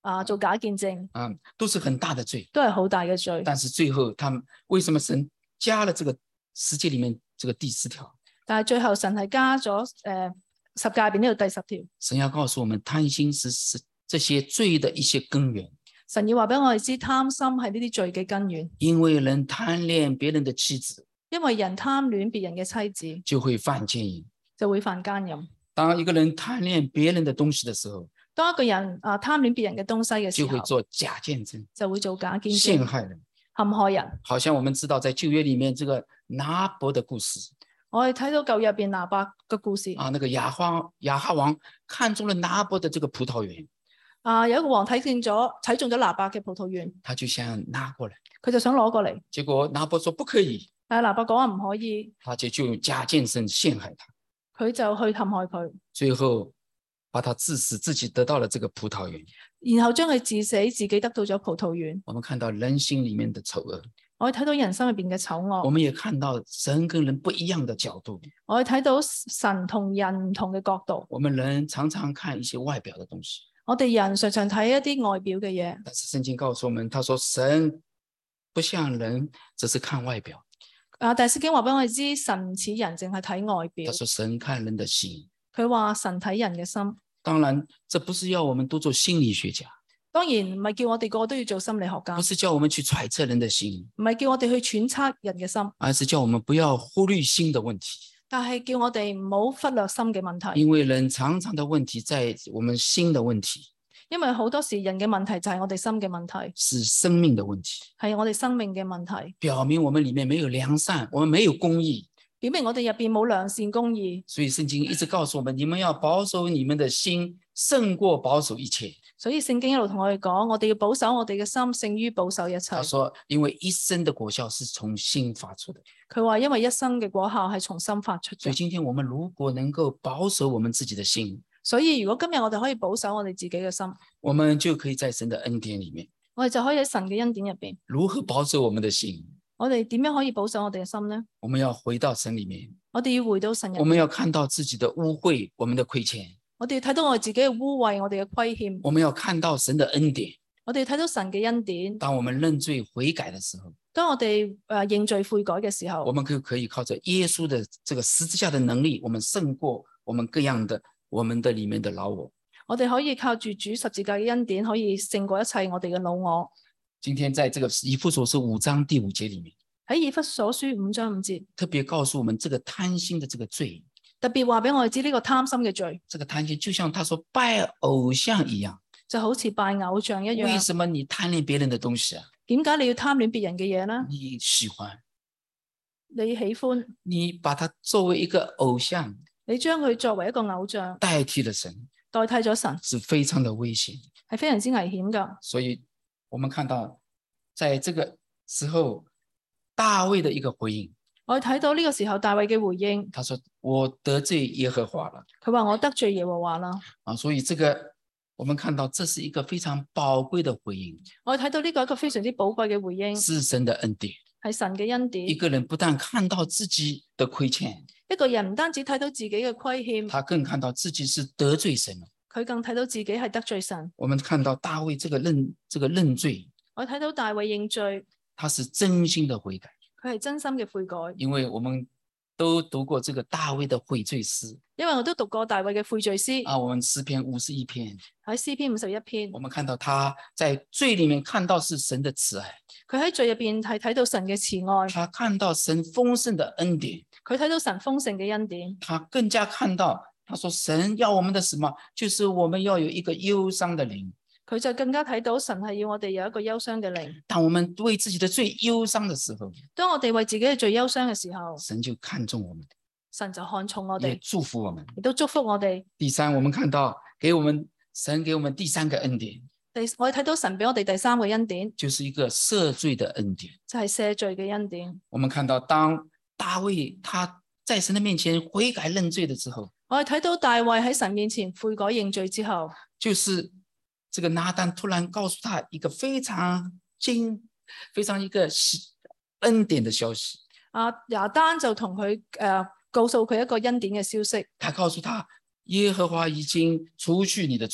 啊做假見證， 啊，都是很大的罪。 都係好大嘅罪。 但是最後，他們為什麼神加了這個十誡裡面這個第四條？ 但係最後神係加咗誒、呃、十誡入邊呢度第十條。 神要告訴我們，貪心是是這些罪的一些根源。 神要話俾我哋知，貪心係呢啲罪嘅根源。 因為人貪戀別人的妻子， 因為人貪戀別人嘅妻子， 就會犯姦淫， 就會犯奸淫。 當一個人貪戀別人的東西的時候， 當一個人啊貪戀別人嘅東西嘅時候， 就會做假見證， 就會做假見證， 陷害人， 陷害人。 好像我們知道在舊約裡面這個拿伯的故事， 我哋睇到舊約入邊拿伯嘅故事啊，那個亞哈亞哈王看中了拿伯的這個葡萄園， 啊，有一個王睇見咗睇中咗拿伯嘅葡萄園， 他就想拿過來， 佢就想攞過嚟， 結果拿伯說不可以， 但係拿伯講話唔可以， 他就就用假見證陷害他， 佢就去陷害佢， 最後把他致死，自己得到了這個葡萄園， 然後將佢致死，自己得到咗葡萄園。 我們看到人心裡面的醜惡， 我哋睇到人心入邊嘅醜惡， 我們也看到神跟人不一樣的角度。 我哋睇到神同人唔同嘅角度。 我們人常常看一些外表的東西， 我哋人常常睇一啲外表嘅嘢， 但是聖經告訴我們，他說神不像人，只是看外表。 啊，但係聖經話俾我哋知，神唔似人，淨係睇外表。 他說神看人的心。 佢話神睇人嘅心。 當然，這不是要我們都做心理學家， 當然唔係叫我哋個個都要做心理學家， 不是叫我們去揣測人的心， 唔係叫我哋去揣測人嘅心， 而是叫我們不要忽略心的問題。 但係叫我哋唔好忽略心嘅問題。 因為人常常的問題在我們心的問題， 因為好多時人嘅問題就係我哋心嘅問題， 是生命的問題， 係我哋生命嘅問題， 表明我們裡面沒有良善，我們沒有公義， 表明我哋入邊冇良善公義。 所以聖經一直告訴我們，你們要保守你們的心，勝過保守一切。 所以聖經一路同我哋講，我哋要保守我哋嘅心，勝於保守一切。 他說，因為一生的果效是從心發出的。 佢話因為一生嘅果效係從心發出嘅。 所以今天我們如果能夠保守我們自己的心， 所以如果今日我哋可以保守我哋自己嘅心， 我們就可以在神的恩典裡面。 我哋就可以喺神嘅恩典入邊。 如何保守我們的心？ 我哋點樣可以保守我哋嘅心呢？ 我們要回到神裡面， 我哋要回到神入面。 我們要看到自己的污穢，我們的虧欠。 我哋要睇到我哋自己嘅污穢，我哋嘅虧欠。 我們要看到神的恩典。 我哋要睇到神嘅恩典。 當我們認罪悔改的時候， 當我哋誒、呃、認罪悔改嘅時候， 我們可可以靠着耶穌的這個十字架的能力，我們勝過我們各樣的我們的裡面的老我。 我哋可以靠住主十字架嘅恩典，可以勝過一切我哋嘅老我。 今天在這個以弗所書五章第五節裡面， 喺以弗所書五章五節， 特別告訴我們這個貪心的這個罪。 特別話俾我哋知呢個貪心嘅罪， 這個貪心就像他說拜偶像一樣， 就好似拜偶像一樣。 為什麼你貪戀別人的東西啊？ 點解你要貪戀別人嘅嘢呢？ 你喜歡， 你喜歡， 你把它作為一個偶像， 你將佢作為一個偶像， 代替了神， 代替咗神， 是非常的危險， 係非常之危險噶。 所以我們看到，在這個時候，大衛的一個回應。 我哋睇到呢個時候大衛嘅回應， 他說我得罪耶和華了。 佢話我得罪耶和華啦。 啊，所以這個我們看到這是一個非常寶貴的回應。 我哋睇到呢個一個非常之寶貴嘅回應， 是神的恩典， 係神嘅恩典。 一個人不但看到自己的虧欠， 一個人唔單止睇到自己嘅虧欠， 他更看到自己是得罪神了。 佢更睇到自己係得罪神。 我們看到大衛這個認這個認罪， 我睇到大衛認罪， 他是真心的悔改。 佢係真心嘅悔改， 因為我們都讀過這個大衛的悔罪詩， 因為我都讀過大衛嘅悔罪詩啊，我們詩篇五十一篇， 喺詩篇五十一篇， 我們看到他在罪裏面看到是神的慈愛， 佢喺罪入邊係睇到神嘅慈愛， 他看到神豐盛的恩典， 佢睇到神豐盛嘅恩典， 他更加看到，他說神要我們的什麼，就是我們要有一個憂傷的靈。 佢就更加睇到神係要我哋有一個憂傷嘅靈。 當我們為自己的罪憂傷的時候， 當我哋為自己嘅罪憂傷嘅時候， 神就看重我們， 神就看重我也哋， 祝福我們， 亦都祝福我哋。 第三，我們看到給我們神給我們第三個恩典， 第我哋睇到神俾我哋第三個恩典， 就是一個赦罪的恩典， 就係赦罪嘅恩典。 我們看到當大衛他在神的面前悔改認罪的時候， 我哋睇到大衛喺神面前悔改認罪之後， 就是這個拿單突然告訴他一個非常驚、非常一個恩典的消息。 啊，亞單就同佢誒告訴佢一個恩典嘅消息。 他告訴他，耶和華已經除去你的罪。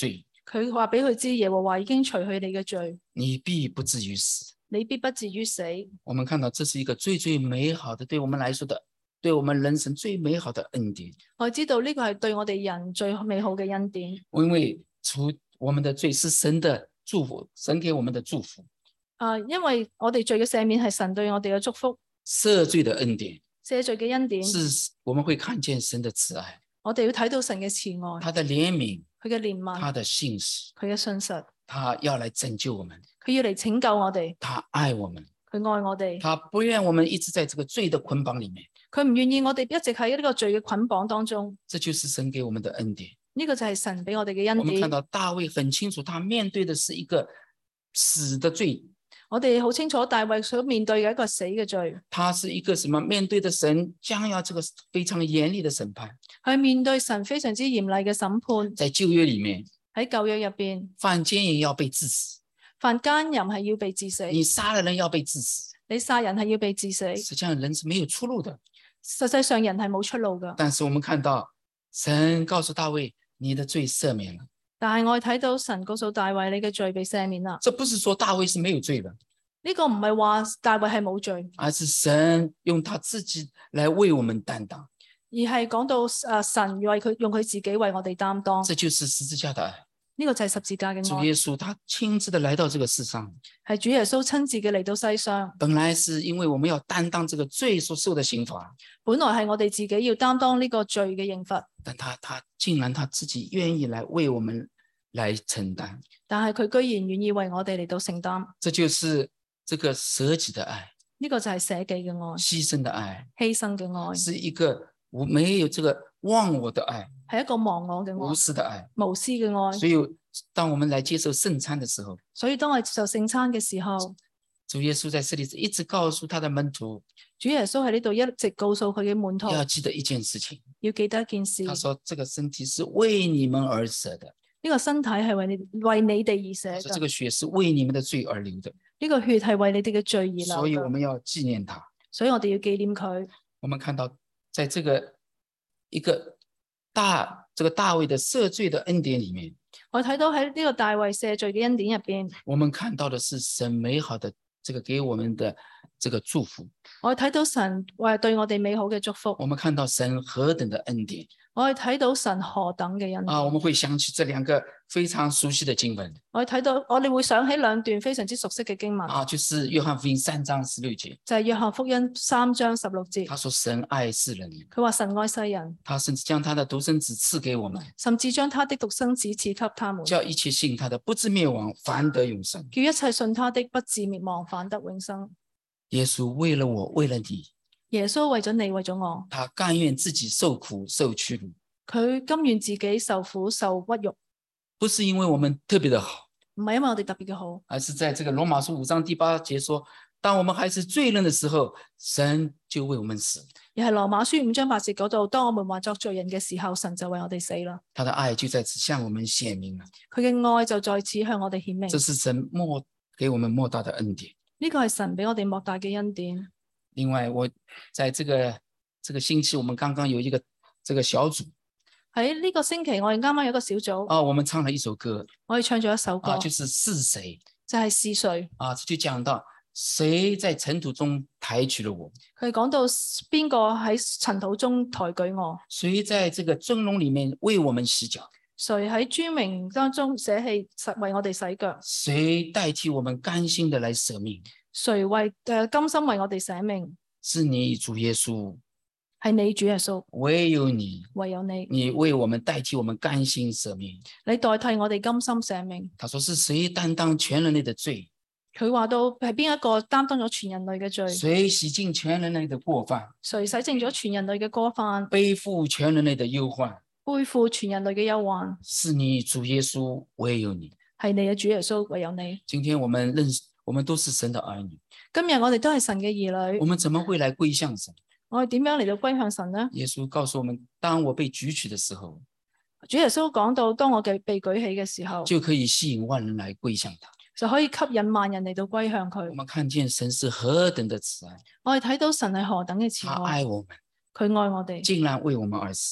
佢話俾佢知耶和華已經除去你嘅罪， 你必不至於死。 你必不至於死。 我們看到這是一個最最美好的，對我們來說的，對我們人生最美好的恩典。 我知道呢個係對我哋人最美好嘅恩典。 因為除我們的罪是神的祝福，神給我們的祝福。 啊，因為我哋罪嘅赦免係神對我哋嘅祝福， 赦罪的恩典赦罪嘅恩典是我們會看見神的慈愛， 我哋要睇到神嘅慈愛， 他的憐憫， 佢嘅憐憫， 他的信實， 佢嘅信實， 他要來拯救我們， 佢要嚟拯救我哋， 他愛我們， 佢愛我哋， 他不願我們一直在這個罪的捆綁裡面。 佢唔願意我哋一直喺呢個罪嘅捆綁當中。 這就是神給我們的恩典。 呢個就係神俾我哋嘅恩我們看典。 到大衛很清楚，他面對的是一個死的罪， 我哋好清楚大衛所面對嘅一個死嘅罪， 他是一個什麼？面對的神將要這個非常嚴厲的審判。 佢面對神非常之嚴厲嘅審判。 在舊約裡面， 喺舊約入邊， 犯奸淫要被治死， 犯奸淫係要被治死， 你殺了人要被治死。 你殺人係要被治死。 實際上人是沒有出路的。 實際上人係冇出路噶。 但是我們看到神告訴大衛，你的罪赦免了。 但係我哋睇到神告訴大衛，你嘅罪被赦免啦。 這不是說大衛是沒有罪的， 呢個唔係話大衛係冇罪， 而是神用他自己來為我們擔當。 而係講到誒神為佢用佢自己為我哋擔當。 這就是十字架的愛。 呢個就係十字架嘅主愛。 耶穌他親自的來到這個世上， 係主耶穌親自嘅嚟到世上。 本來是因為我們要擔當這個罪所受的刑罰， 本來係我哋自己要擔當呢個罪嘅刑罰， 但他他竟然他自己願意來為我們來承擔， 但係佢居然願意為我哋嚟到承擔。 這就是這個捨己的愛， 呢個就係捨己嘅愛， 犧牲的愛， 犧牲嘅愛， 是一個我沒有這個忘我的愛， 係一個忘我嘅無愛， 私的愛。 無私嘅愛。 所以當我們來接受聖餐的時候， 所以當我接受聖餐嘅時候， 主耶穌在這裏一直告訴他的門徒， 主耶穌喺呢度一直告訴佢嘅門徒， 要記得一件事情。 要記得一件事。 他說這個身體是為你們而捨的， 呢個身體係為你為你哋而捨嘅， 說這個血是為你們的罪而流的， 呢個血係為你哋嘅罪而流嘅。 所以我們要紀念他。 所以我哋要紀念佢。 我們看到在這個一個大這個大衛的赦罪的恩典裡面， 我睇到喺呢個大衛赦罪嘅恩典入邊， 我們看到的是神美好的這個給我們的這個祝福， 我睇到神為對我哋美好嘅祝福， 我們看到神何等的恩典我哋睇到神何等嘅恩典。 啊！我們會想起這兩個非常熟悉的經文我哋睇到，我哋會想起兩段非常之熟悉嘅經文， 啊，就是約翰福音三章十六節， 就係約翰福音三章十六節。 他說神愛世人， 佢話神愛世人， 他甚至將他的獨生子賜給我們， 甚至將他的獨生子賜給他們， 叫一切信他的不至滅亡，反得永生。 叫一切信他的不至滅亡，反得永生。 耶穌為了我，為了你， 耶穌為咗你，為咗我， 他甘願自己受苦受屈辱， 佢甘願自己受苦受屈辱， 不是因為我們特別的好， 唔係因為我哋特別嘅好， 而是在這個羅馬書五章第八節說，當我們還是罪人的時候，神就為我們死。 而係羅馬書五章八節嗰度，當我們還作罪人嘅時候，神就為我哋死啦。 他的愛就在此向我們顯明了， 佢嘅愛就在此向我哋顯明。 這是神莫給我們莫大的恩典。 呢個係神俾我哋莫大嘅恩典。 另外，我在這個這個星期，我們剛剛有一個這個小組喺呢個星期，我哋啱啱有一個小組， 啊，我們唱了一首歌我哋唱咗一首歌， 啊，就是是誰就係是誰。 啊，就講到誰在塵土中抬舉了我， 佢講到邊個喺塵土中抬舉我， 誰在這個尊榮裡面為我們洗腳， 誰喺尊榮當中捨棄實為我哋洗腳， 誰代替我們甘心的來捨命， 誰為誒甘心為我哋捨命， 是你主耶穌， 係你主耶穌， 唯有你， 唯有你， 你為我們代替我們甘心捨命。 你代替我哋甘心捨命。 他說是誰擔當全人類的罪， 佢話到係邊一個擔當咗全人類嘅罪， 誰洗淨全人類的過犯， 誰洗淨咗全人類嘅過犯， 背負全人類的憂患， 背負全人類嘅憂患， 是你主耶穌，唯有你。 係你嘅主耶穌，唯有你。 今天我們認識，我們都是神的兒女， 今日我哋都係神嘅兒女我，們怎麼會來歸向神？ 我哋點樣嚟到歸向神呢？ 耶穌告訴我們，當我被舉起的時候， 主耶穌講到，當我嘅被舉起嘅時候， 就可以吸引萬人來歸向他。 就可以吸引萬人嚟到歸向佢我。們看見神是何等的慈愛， 我哋睇到神係何等嘅慈他愛， 愛我們， 佢愛我哋， 竟然為我們而死。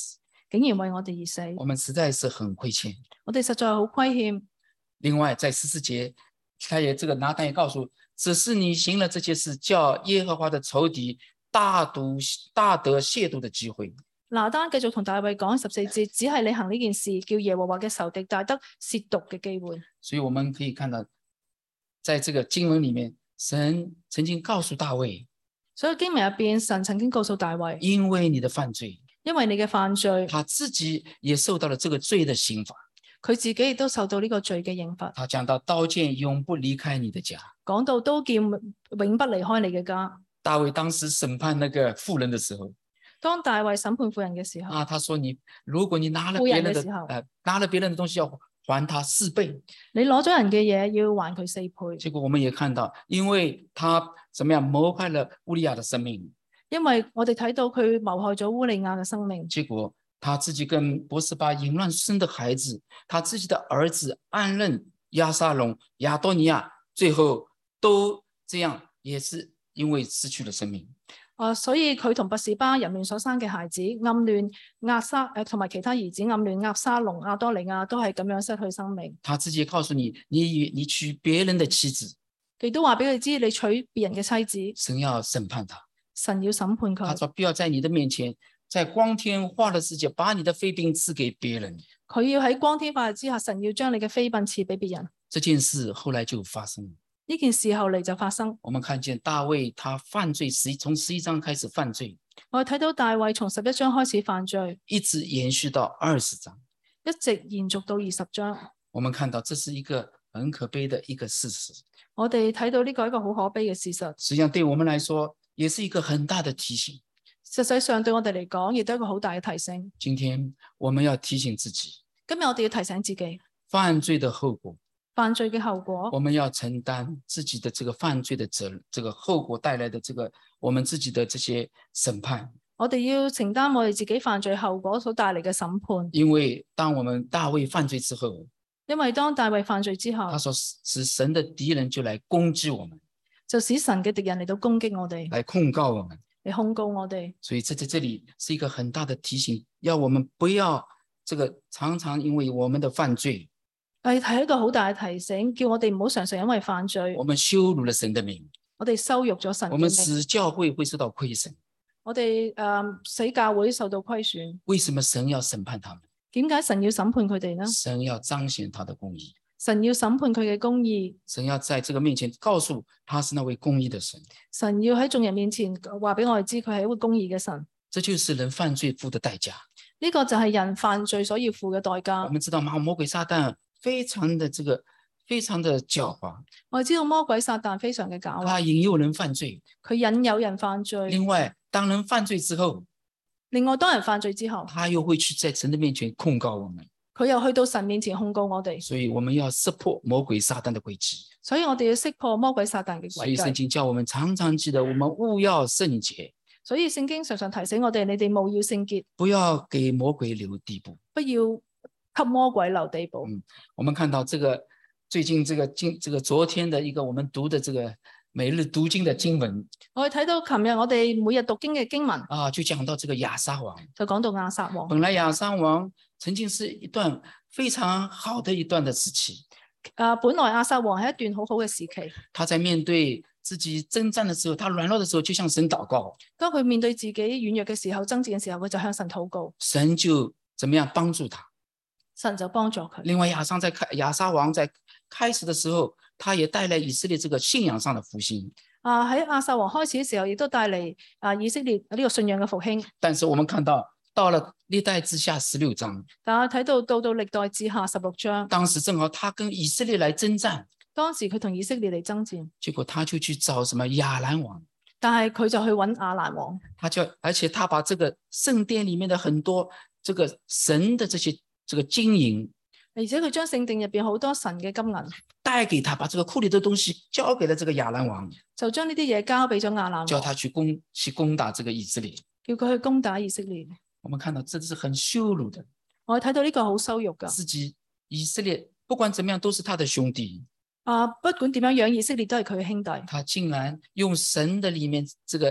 竟然為我哋而死， 我們實在是很虧欠。 我哋實在好虧欠。 另外在十四節，他也這個拿單也告訴，只是你行了這些事，叫耶和華的仇敵大毒大得褻瀆的機會。 拿單繼續同大衛講十四節，只係你行呢件事，叫耶和華嘅仇敵大得褻瀆嘅機會。 所以我們可以看到，在這個經文裡面，神曾經告訴大衛， 所以經文入邊，神曾經告訴大衛， 因為你的犯罪， 因為你嘅犯罪， 他自己也受到了這個罪的刑罰。 佢自己亦都受到呢個罪嘅刑罰。 他講到刀劍永不離開你的家， 講到刀劍永不離開你嘅家。 大衛當時審判那個婦人的時候， 當大衛審判婦人嘅時候， 啊，他說你如果你拿了別人的，呃，拿了別人的東西要還他四倍。 你攞咗人嘅嘢要還佢四倍。 結果我們也看到，因為他怎麼樣謀害了烏利亞的生命， 因為我哋睇到佢謀害咗烏利亞嘅生命。 結果他自己跟波斯巴淫亂生的孩子，他自己的兒子暗嫩、押沙龍、亞多尼亞，最後都這樣，也是因為失去了生命。 啊，所以佢同拔示巴淫亂所生嘅孩子暗嫩、押沙誒，同埋其他兒子暗嫩、押沙龍、亞多尼亞都係咁樣失去生命。 他自己告訴你，你你娶別人的妻子， 佢都話俾佢知，你娶別人嘅妻子， 神要審判他， 神要審判佢。 他說不要在你的面前，在光天化日之下，把你的妃嬪賜給別人。 佢要喺光天化日之下，神要將你嘅妃嬪賜俾別人。 這件事後來就發生了。 呢件事後嚟就發生。 我們看見大衛他犯罪十從十一章開始犯罪， 我哋睇到大衛從十一章開始犯罪， 一直延續到二十章， 一直延續到二十章。 我們看到這是一個很可悲的一個事實。 我哋睇到呢個係一個好可悲嘅事實。 實際上對我們來說，也是一個很大的提醒。 實際上對我哋嚟講，亦都係一個好大嘅提醒。 今天我們要提醒自己， 今日我哋要提醒自己， 犯罪的後果， 犯罪嘅後果， 我們要承擔自己的這個犯罪的責任，這個後果帶來的這個我們自己的這些審判。 我哋要承擔我哋自己犯罪後果所帶嚟嘅審判。 因為當我們大衛犯罪之後， 因為當大衛犯罪之後， 他說使神的敵人就來攻擊我們， 就使神嘅敵人嚟到攻擊我哋， 來控告我們， 嚟控告我哋。 所以這在這裡是一個很大的提醒，要我們不要這個常常因為我們的犯罪， 係係一個好大嘅提醒，叫我哋唔好常常因為犯罪， 我們羞辱了神的名， 我哋羞辱咗神嘅名， 我們使教會會受到虧損， 我哋誒使教會受到虧損。 為什麼神要審判他們？ 點解神要審判佢哋呢？ 神要彰顯他的公義， 神要審判佢嘅公義， 神要在這個面前告訴他是那位公義的神， 神要喺眾人面前話俾我哋知佢係一位公義嘅神。 這就是人犯罪付的代價。 呢個就係人犯罪所要付嘅代價。 我們知道魔魔鬼撒旦非常的這個非常的狡猾， 我哋知道魔鬼撒旦非常嘅狡猾， 他引誘人犯罪。 佢引誘人犯罪。 另外，當人犯罪之後， 另外當人犯罪之後， 他又會去在神的面前控告我們， 佢又去到神面前控告我哋。 所以我們要識破魔鬼撒旦的詭計。 所以我哋要識破魔鬼撒旦嘅詭計。 所以聖經叫我們常常記得，我們務要聖潔。 所以聖經常常提醒我哋，你哋務要聖潔， 不要給魔鬼留地步， 不要給魔鬼留地步。 嗯，我們看到這個最近這個經，這個昨天的一個我們讀的這個每日讀經的經文， 我哋睇到琴日我哋每日讀經嘅經文啊，就講到這個亞撒王， 就講到亞撒王。 本來亞撒王曾經是一段非常好的一段的時期， 啊，本來亞撒王係一段好好嘅時期， 他在面對自己征戰的時候，他軟弱的時候就向神禱告， 當佢面對自己軟弱嘅時候，爭戰嘅時候，佢就向神禱告， 神就怎麼樣幫助他， 神就幫助佢。 另外亞撒在開亞撒王在開始的時候，他也帶來以色列這個信仰上的復興。 啊，喺亞撒王開始嘅時候，亦都帶嚟啊以色列呢個信仰嘅復興。 但是我們看到到了歷代志下十六章， 但係睇到到到歷代志下十六章， 當時正好他跟以色列來征戰， 當時佢同以色列嚟爭戰， 結果他就去找什麼亞蘭王， 但係佢就去揾亞蘭王， 他就而且他把這個聖殿裡面的很多這個神的這些這個金銀， 而且佢將聖殿入邊好多神嘅金銀帶給他，把這個庫裡的東西交給了這個亞蘭王， 就將呢啲嘢交俾咗亞蘭王， 叫他去攻去攻打這個以色列， 叫佢去攻打以色列。 我們看到這是很羞辱的， 我睇到呢個好羞辱噶， 自己以色列不管怎麼樣都是他的兄弟。 啊，不管點樣樣，以色列都係佢嘅兄弟。 他竟然用神的裡面這個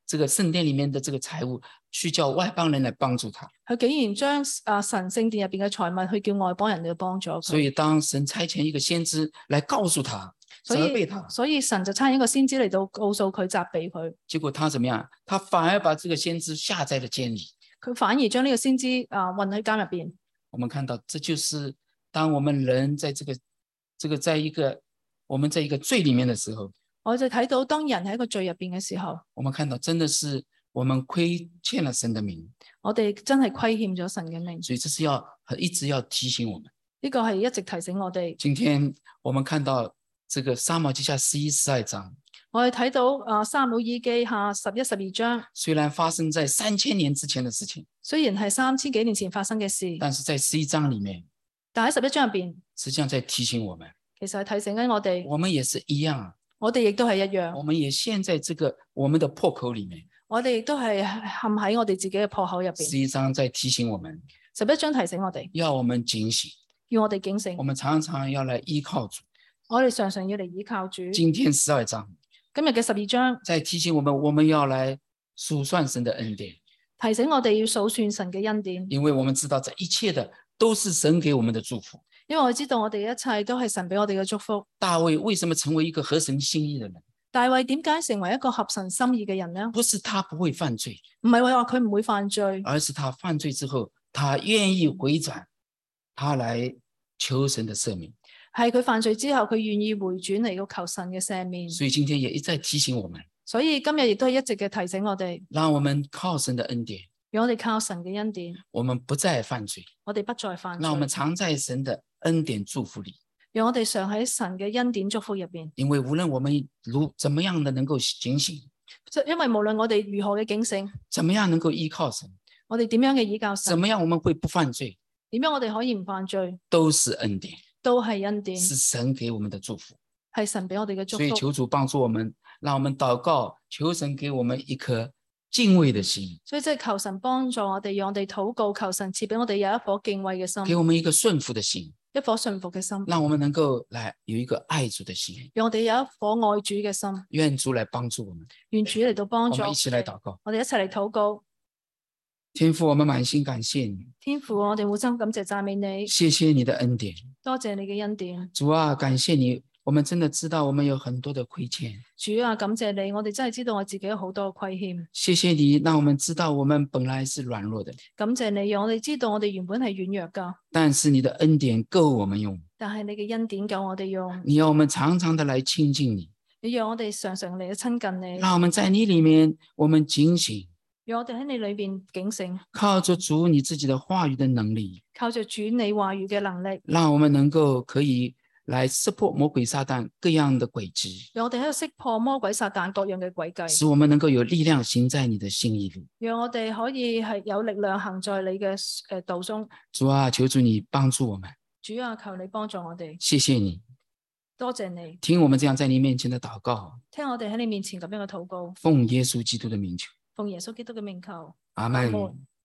这个聖殿裡面的這個財物去叫外邦人來幫助他。 佢竟然將啊神聖殿入邊嘅財物去叫外邦人去幫助佢。 所以當神差遣一個先知來告訴他， 所以責備他， 所以神就差一個先知嚟到告訴佢責備佢。 結果他怎麼樣？他反而把這個先知下在了監裡。 佢反而將呢個先知啊運喺監入邊。 我們看到，這就是當我們人在這個這個在一個我們在一個罪裡面的時候， 我就睇到當人喺一個罪入邊嘅時候， 我們看到真的是我們虧欠了神的名， 我哋真係虧欠咗神嘅名。 所以這是要一直要提醒我們。 呢個係一直提醒我哋。 今天我們看到這個撒母耳記下十一、十二章， 我哋睇到啊撒母耳記下十一、十二章， 雖然發生在三千年之前的事情， 雖然係三千幾年前發生嘅事， 但是在十一章裡面， 但喺十一章入邊， 實際上在提醒我們， 其實係提醒緊我哋， 我們也是一樣， 我哋亦都係一樣， 我們也陷在這個我們的破口裡面。 我哋亦都係陷喺我哋自己嘅破口入邊。 十一章在提醒我們， 十一章提醒我哋， 要我們警醒， 要我哋警醒我，們常常要來依靠主。 我哋常常要嚟依靠主。 今天十二章今日嘅十二章在提醒我們，我們要來數算神的恩典， 提醒我哋要數算神嘅恩典， 因為我們知道這一切的都是神給我們的祝福。 因為我知道我哋一切都係神俾我哋嘅祝福。 大衛為什麼成為一個合神心意的人？ 大衛點解成為一個合神心意嘅人呢？ 不是他不會犯罪， 唔係話佢唔會犯罪， 而是他犯罪之後，他願意回轉，他來求神的赦免。 係佢犯罪之後，佢願意回轉嚟到求神嘅赦免。 所以今天也一再提醒我們， 所以今日亦都係一直嘅提醒我哋， 讓我們靠神的恩典， 讓我哋靠神嘅恩典， 我們不再犯罪， 我哋不再犯罪， 讓我們常在神的恩典祝福裡。 讓我哋常喺神嘅恩典祝福入邊。 因為無論我們如怎麼樣的能夠警醒， 因為無論我哋如何嘅警醒， 怎麼樣能夠依靠神， 我哋點樣嘅倚靠神， 怎麼樣我們會不犯罪， 點樣我哋可以唔犯罪， 都是恩典， 都係恩典， 是神給我們的祝福。 係神俾我哋嘅祝福。 所以求主幫助我們，讓我們禱告，求神給我們一顆敬畏的心， 所以即係求神幫助我哋，讓我哋禱告，求神賜俾我哋有一顆敬畏嘅心， 給我們一個順服的心， 一顆順服嘅心， 讓我們能夠來有一個愛主的心， 讓我哋有一顆愛主嘅心。 願主來幫助我們， 願主嚟到幫助我們一起來禱告。 我哋一齊嚟禱告。 天父，我們滿心感謝你， 天父，我哋滿心感謝讚美你， 謝謝你的恩典。 多謝你嘅恩典。 主啊，感謝你，我們真的知道我們有很多的虧欠。 主啊，感謝你，我哋真係知道我自己有好多虧欠。 謝謝你，讓我們知道我們本來是軟弱的， 感謝你，讓我哋知道我哋原本係軟弱噶， 但是你的恩典夠我們用。 但係你嘅恩典夠我哋用。 你要我們常常的來親近你， 你讓我哋常常嚟親近你， 讓我們在你裏面，我們警醒， 讓我哋喺你裏邊警醒， 靠着主你自己的話語的能力， 靠着主你話語嘅能力， 讓我們能夠可以來識破魔鬼撒旦各樣的詭計， 讓我哋喺度識破魔鬼撒旦各樣嘅詭計， 使我們能夠有力量行在你的心意裏。 讓我哋可以係有力量行在你嘅誒道中。 主啊，求主你幫助我們。 主啊，求你幫助我哋， 謝謝你， 多謝你， 聽我們這樣在你面前的禱告， 聽我哋喺你面前咁樣嘅禱告， 奉耶穌基督的名求， 奉耶穌基督嘅名求， 阿阿門。 門。